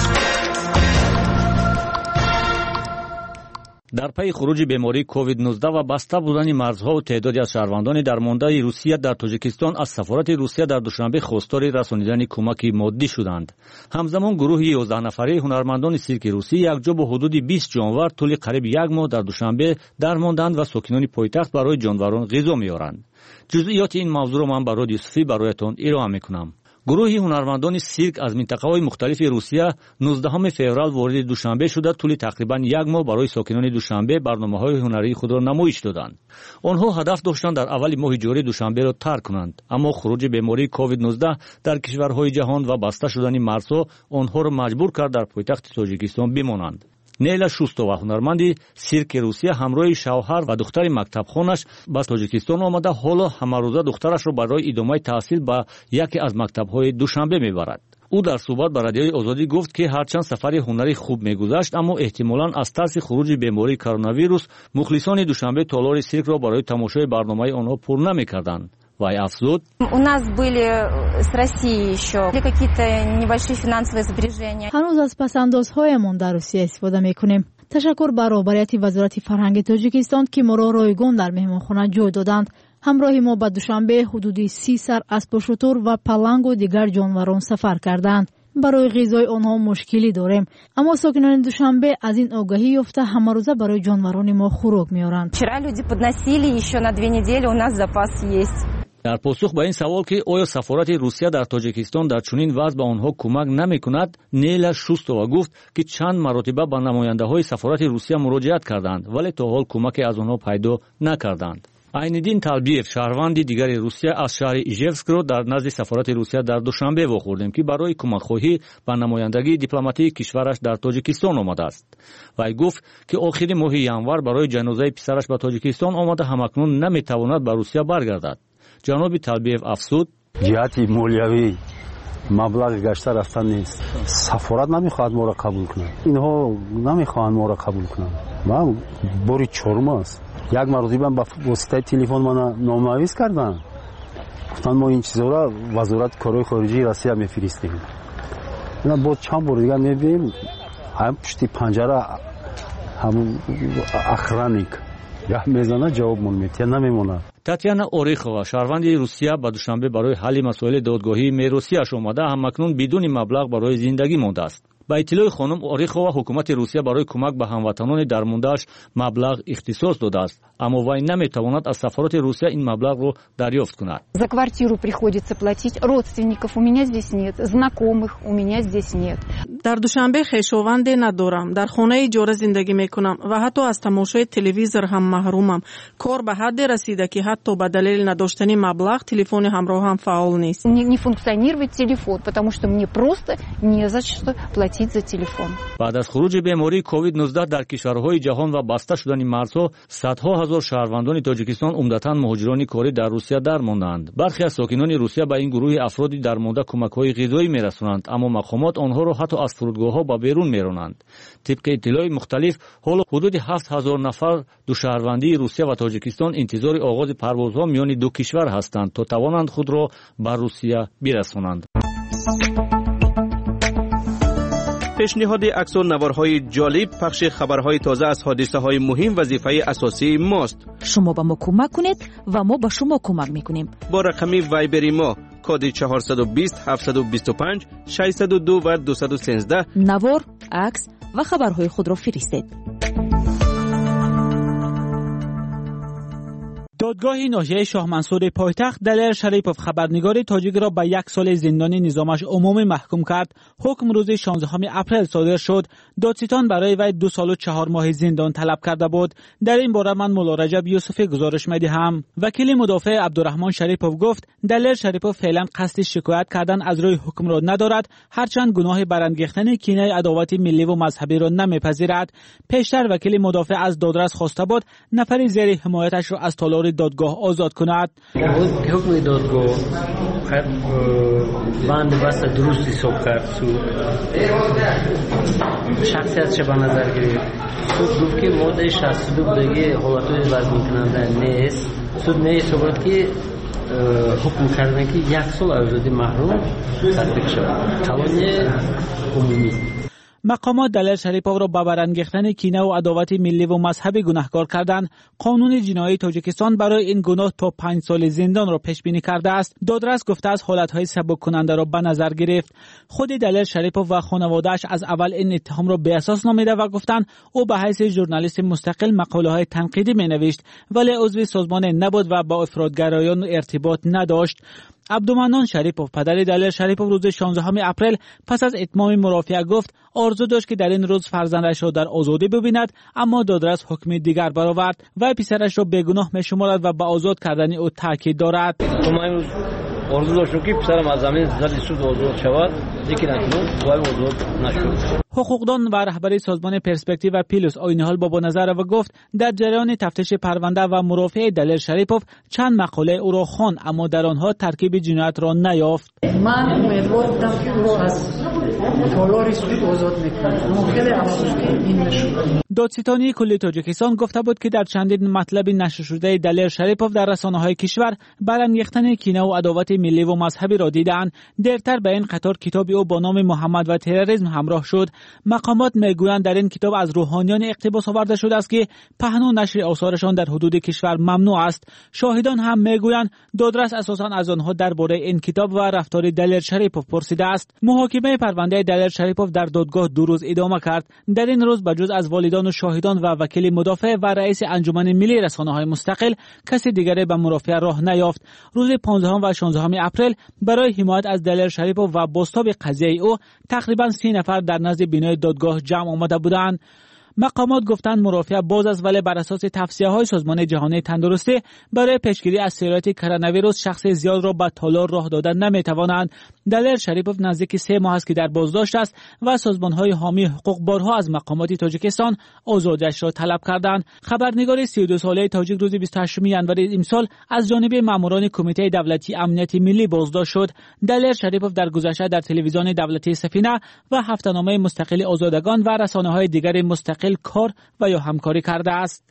در پی خروج بیماری کووید نوزده و بسته بودن مرزها و تعدادی از شهروندان درمانده روسیه در تاجیکستان از سفارت روسیه در دوشنبه خواستار رسانیدن کمک مادی شدند. همزمان گروه یازده نفره هنرمندان سیرک روسی یکجا با حدود بیست جانور طول قریب یک ماه در دوشنبه درماندند و ساکنان پایتخت برای جانوران غذا میارند. جزئیات این موضوع را من با رادیو صوفی برایتان ارائه میکنم. گروه هنرمندان سیرک از منطقه‌های مختلف روسیه نوزدهم فوریه وارد دوشنبه شده طول تقریبا یک ماه برای ساکنان دوشنبه برنامه‌های هنری خود را نمایش دادند. آنها هدف داشتند در اول ماه جاری دوشنبه را ترک کنند، اما خروج بیماری کووید نوزده در کشورهای جهان و بسته شدن مرزها آنها را مجبور کرد در پایتخت تاجیکستان بمانند. نیلا شوستووا هنرمندی سیرک روسیه همراه شوهر و دختر مکتبخوانش به تاجیکستان آمده، حالا همروزه دخترش را برای ادامه تحصیل به یکی از مکتب‌های دوشنبه میبرد. او در صحبت با رادیوی آزادی گفت که هرچند سفر هنری خوب میگذشت، اما احتمالاً از ترس خروج بیماری کرونا ویروس مخلصان دوشنبه تالار سیرک را برای تماشای برنامه آنها پر نمی‌کردند. Вай афзуд. У нас были с Россией еще какие-то небольшие финансовые сбережения. هنوز از پس‌اندازهایمان در روسیه استفاده می‌کنیم. تشکر بر رهبریت وزارت فرهنگ تاجیکستان که ما را رایگان در مهمانخانه جای دادند. همراه ما به دوشنبه حدود سی سر اسب و شتر و پلنگ و دیگر جانوران سفر کردند. برای غذای آنها مشکلی داریم، اما ساکنان دوشنبه از این آگاهی یافته همه روزه برای جانوران ما خوراک میارند. Вчера люди подносили, еще на две недели у нас запас есть. در پاسخ به این سوال که آیا سفارت روسیه در تاجیکستان در چنین وضع به آنها کمک نمی‌کند، نیلا شوستووا گفت که چند مرتبه به نماینده‌های سفارت روسیه مراجعت کردند ولی تا حال کمکی از آنها پیدا نکردند. عین‌الدین طلبیف شهروند دیگر روسیه از شهر ایژevsk را در نزد سفارت روسیه در دوشنبه واخوردیم که برای کمک‌خواهی به نمایندگی دیپلماتیک کشورش در تاجیکستان آمده است. وی گفت که آخر ماه ینور برای جنازه پسرش به تاجیکستان آمده همکنون نمی‌تواند به روسیه برگردد. جناب طلبیف افسود جهتی مولیوی مبلغ گشته رفتن نیست. سفارت نمیخواد ما را قبول کنه. اینها نمیخوان ما را قبول کنه. من باری چهارم است. یک مرتبه با واسطه تلفن من نامه‌نویس کردن. گفتن ما این چیزا را وزارت کارهای خارجه روسیه میفرستیم. اینا با چند بار دیگه میبینیم هم پشت پنجره همون اخرانیک یا میزنه جواب من میده نمیمونه. تاتیانا اوریخова شهروند روسیه به دوشنبه برای حل مسائل دادگاهی میروسیاش آمده همکنون بدون مبلغ برای زندگی مانده است. با اطلاع خانم اوریخова حکومت روسیه برای کمک به هموطنان درمانده‌اش مبلغ اختصاص داده است، اما وی نمیتواند از سفارت روسیه این مبلغ را دریافت کند. За квартиру приходится платить, родственников у меня здесь нет, знакомых у меня здесь нет. در دوشنبه خویشاوند ندارم، در خانه اجاره زندگی میکنم و حتی از تماشای تلویزیون هم محرومم. کار به حد رسیده که حتی به دلیل نداشتن مبلغ تلفن همراه هم فعال نیست. Не, не функционирует телефон, потому что мне просто не за что платить за телефon. بعد از خروج بیماری کووید نوزده در کشورهای جهان و بسته شدن مرزها، صدها هزار شهروندان تاجیکستان عمدتاً مهاجران کاری در روسیه درماندند. برخی از ساکنان روسیه به این گروه افرادی درمانده کمک‌های غذایی می‌رسانند، اما مقامات آنها را حتی از فرودگاه‌ها به بیرون می‌رانند. طبق اطلاعات مختلف، حالا حدود هفت هزار نفر دو شهروندی روسیه و تاجیکستان انتظار آغاز پروازها میان دو کشور هستند تا توانند خود را به روسیه برسانند. پیشنهاد عکس و نوارهای جالب، پخش خبرهای تازه از حادثه های مهم وظیفه اساسی ماست. شما به ما کمک کنید و ما به شما کمک میکنیم. با رقم وایبری ما کد چهارصد و بیست هفتصد و بیست و پنج ششصد و دو و دویست و سیزده نوار، عکس و خبرهای خود را فرستید. دادگاه ناحیه شاه منصور پایتخت دلیر شریپوف خبرنگار تاجیک را به یک سال زندان نظامش عمومی محکوم کرد. حکم روز شانزدهم اپریل صادر شد. دادستان برای وی دو سال و چهار ماه زندان طلب کرده بود. در این باره من مولا رجب یوسفی گزارش میدهم. وکیل مدافع عبدالرحمن شریپوف گفت دلیر شریپوف فعلا قصد شکایت کردن از روی حکم را ندارد، هرچند گناه برانگیختن کینه عداوت ملی و مذهبی را نمیپذیرد. پیشتر وکیل مدافع از دادرس خواسته بود نفر زیر حمایتش را از تالار دادگاه آزاد کند. حکم دادگاه بند بست درستی حساب کرد. سود شخصیت چه به نظر گرفت. سود گفت که ماده شصت و دو بودگی حالتهای برگون کننده نیست. سود می حسابت که حکم کردن که یک سال آزادی محروم تطبیق شود. توانی عمومی. مقامات دلیر شریپوف را به برانگیختن کینه و عداوت ملی و مذهبی گناهکار کردند. قانون جنایی تاجیکستان برای این گناه تا پنج سال زندان را پیش بینی کرده است. دادرس گفته است حالتهای سبک کننده را به نظر گرفت. خود دلیر شریپوف و خانواده‌اش از اول این اتهام را به اساس نامیده و گفتند او به حیث ژورنالیست مستقل مقاله‌های تنقیدی می‌نوشت ولی عضو سازمان نبود و با افراطگرایان ارتباط نداشت. عبدالمنان شریپوف پدر دلیر شریپوف روز شانزدهم اپریل پس از اتمام مرافعه گفت آرزو داشت که در این روز فرزندش را در آزادی ببیند، اما دادرس حکم دیگر برآورد و پسرش را بیگناه می‌شمارد و به آزاد کردن او تاکید دارد. آرزو داشتم که پسرم از زمین زد سود آزاد شود، لیکن اکنون وای آزاد نشد. حقوقدان و رهبری سازمان پرسپکتیو و پیلوس آینهال بابا نظر و گفت در جریان تفتیش پرونده و مرافعه دلیر شریپوف چند مقاله او را خواند، اما در آنها ترکیب جنایت را نیافت. من امیدوار بودم که او را از تالار سود آزاد میکنم. خیلی افسوس که این نشد. دادستانی کل تاجیکستان گفته بود که در چندین مطلب نشر شده دلیر شریپوف در رسانه‌های کشور برانگیختن کینه و عداوت ملی و مذهبی را دیدند. دیرتر به این قطار کتاب او با نام محمد و تروریسم همراه شد. مقامات میگویند در این کتاب از روحانیان اقتباس آورده شده است که پهن و نشر آثارشان در حدود کشور ممنوع است. شاهدان هم میگویند دادرس اساساً از آنها درباره این کتاب و رفتار دلیر شریپوف پرسیده است. محاکمه پرونده دلیر شریپوف در دادگاه دو روز ادامه کرد. در این روز بجز از والدان و شاهدان و وکیل مدافع و رئیس انجمن ملی رسانه‌های مستقل کسی دیگری به مرافعه راه نیافت. روز پانزدهم و شانزدهم اپریل برای حمایت از دلیر شریپوف و بازتاب قضیه او تقریبا سی نفر در نزد بینای دادگاه جمع آمده بودند. مقامات گفتند مرافعه باز است، ولی بر اساس توصیه‌های سازمان جهانی تندرستی برای پیشگیری از سرایت کرونا ویروس شخص زیاد را به تالار راه دادن نمی‌توانند. دلیر شریپوف نزدیک سه ماه است که در بازداشت است و سازمان‌های حامی حقوق بارها از مقامات تاجیکستان آزادی‌اش را طلب کردند. خبرنگار سی و دو ساله تاجیک روز بیست و هشتم ژانویه امسال از جانب ماموران کمیته دولتی امنیت ملی بازداشت شد. دلیر شریپوف در گذشته در تلویزیون دولتی سفینه و هفته‌نامه مستقل آزادگان و رسانه‌های دیگر مستقل کار و یا همکاری کرده است.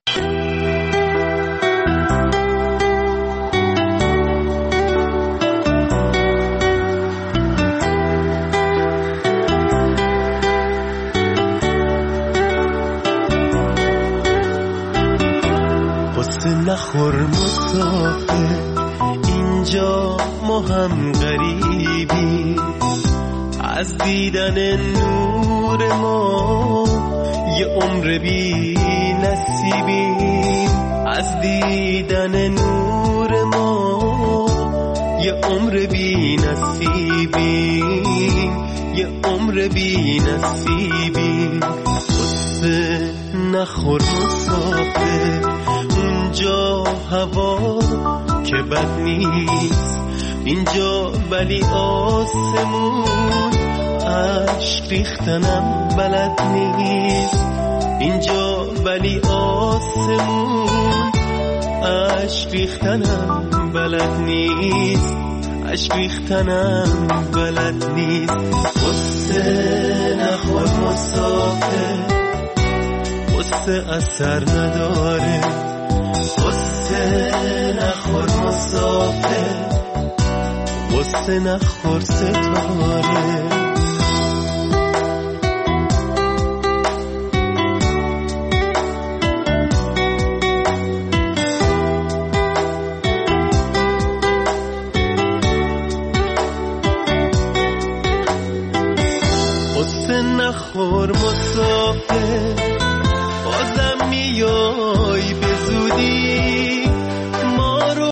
قصه نخور مسافر، اینجا ما هم غریبی، از دیدن نور ما یه عمر بی نصیبیم، از دیدن نور ما یه عمر بی نصیبیم، یه عمر بی نصیبیم. قصه نخور مسافر، اونجا هوا که بد نیست، اینجا ولی آسمون عشق ریختنم بلد نیست، اینجا ولی آسمون عشق ریختنم بلد نیست، عشق ریختنم بلد نیست. قصه نخور مسافر، قصه اثر نداره، قصه نخور مسافر، قصه نخور ستاره. قصه نخور مسافر،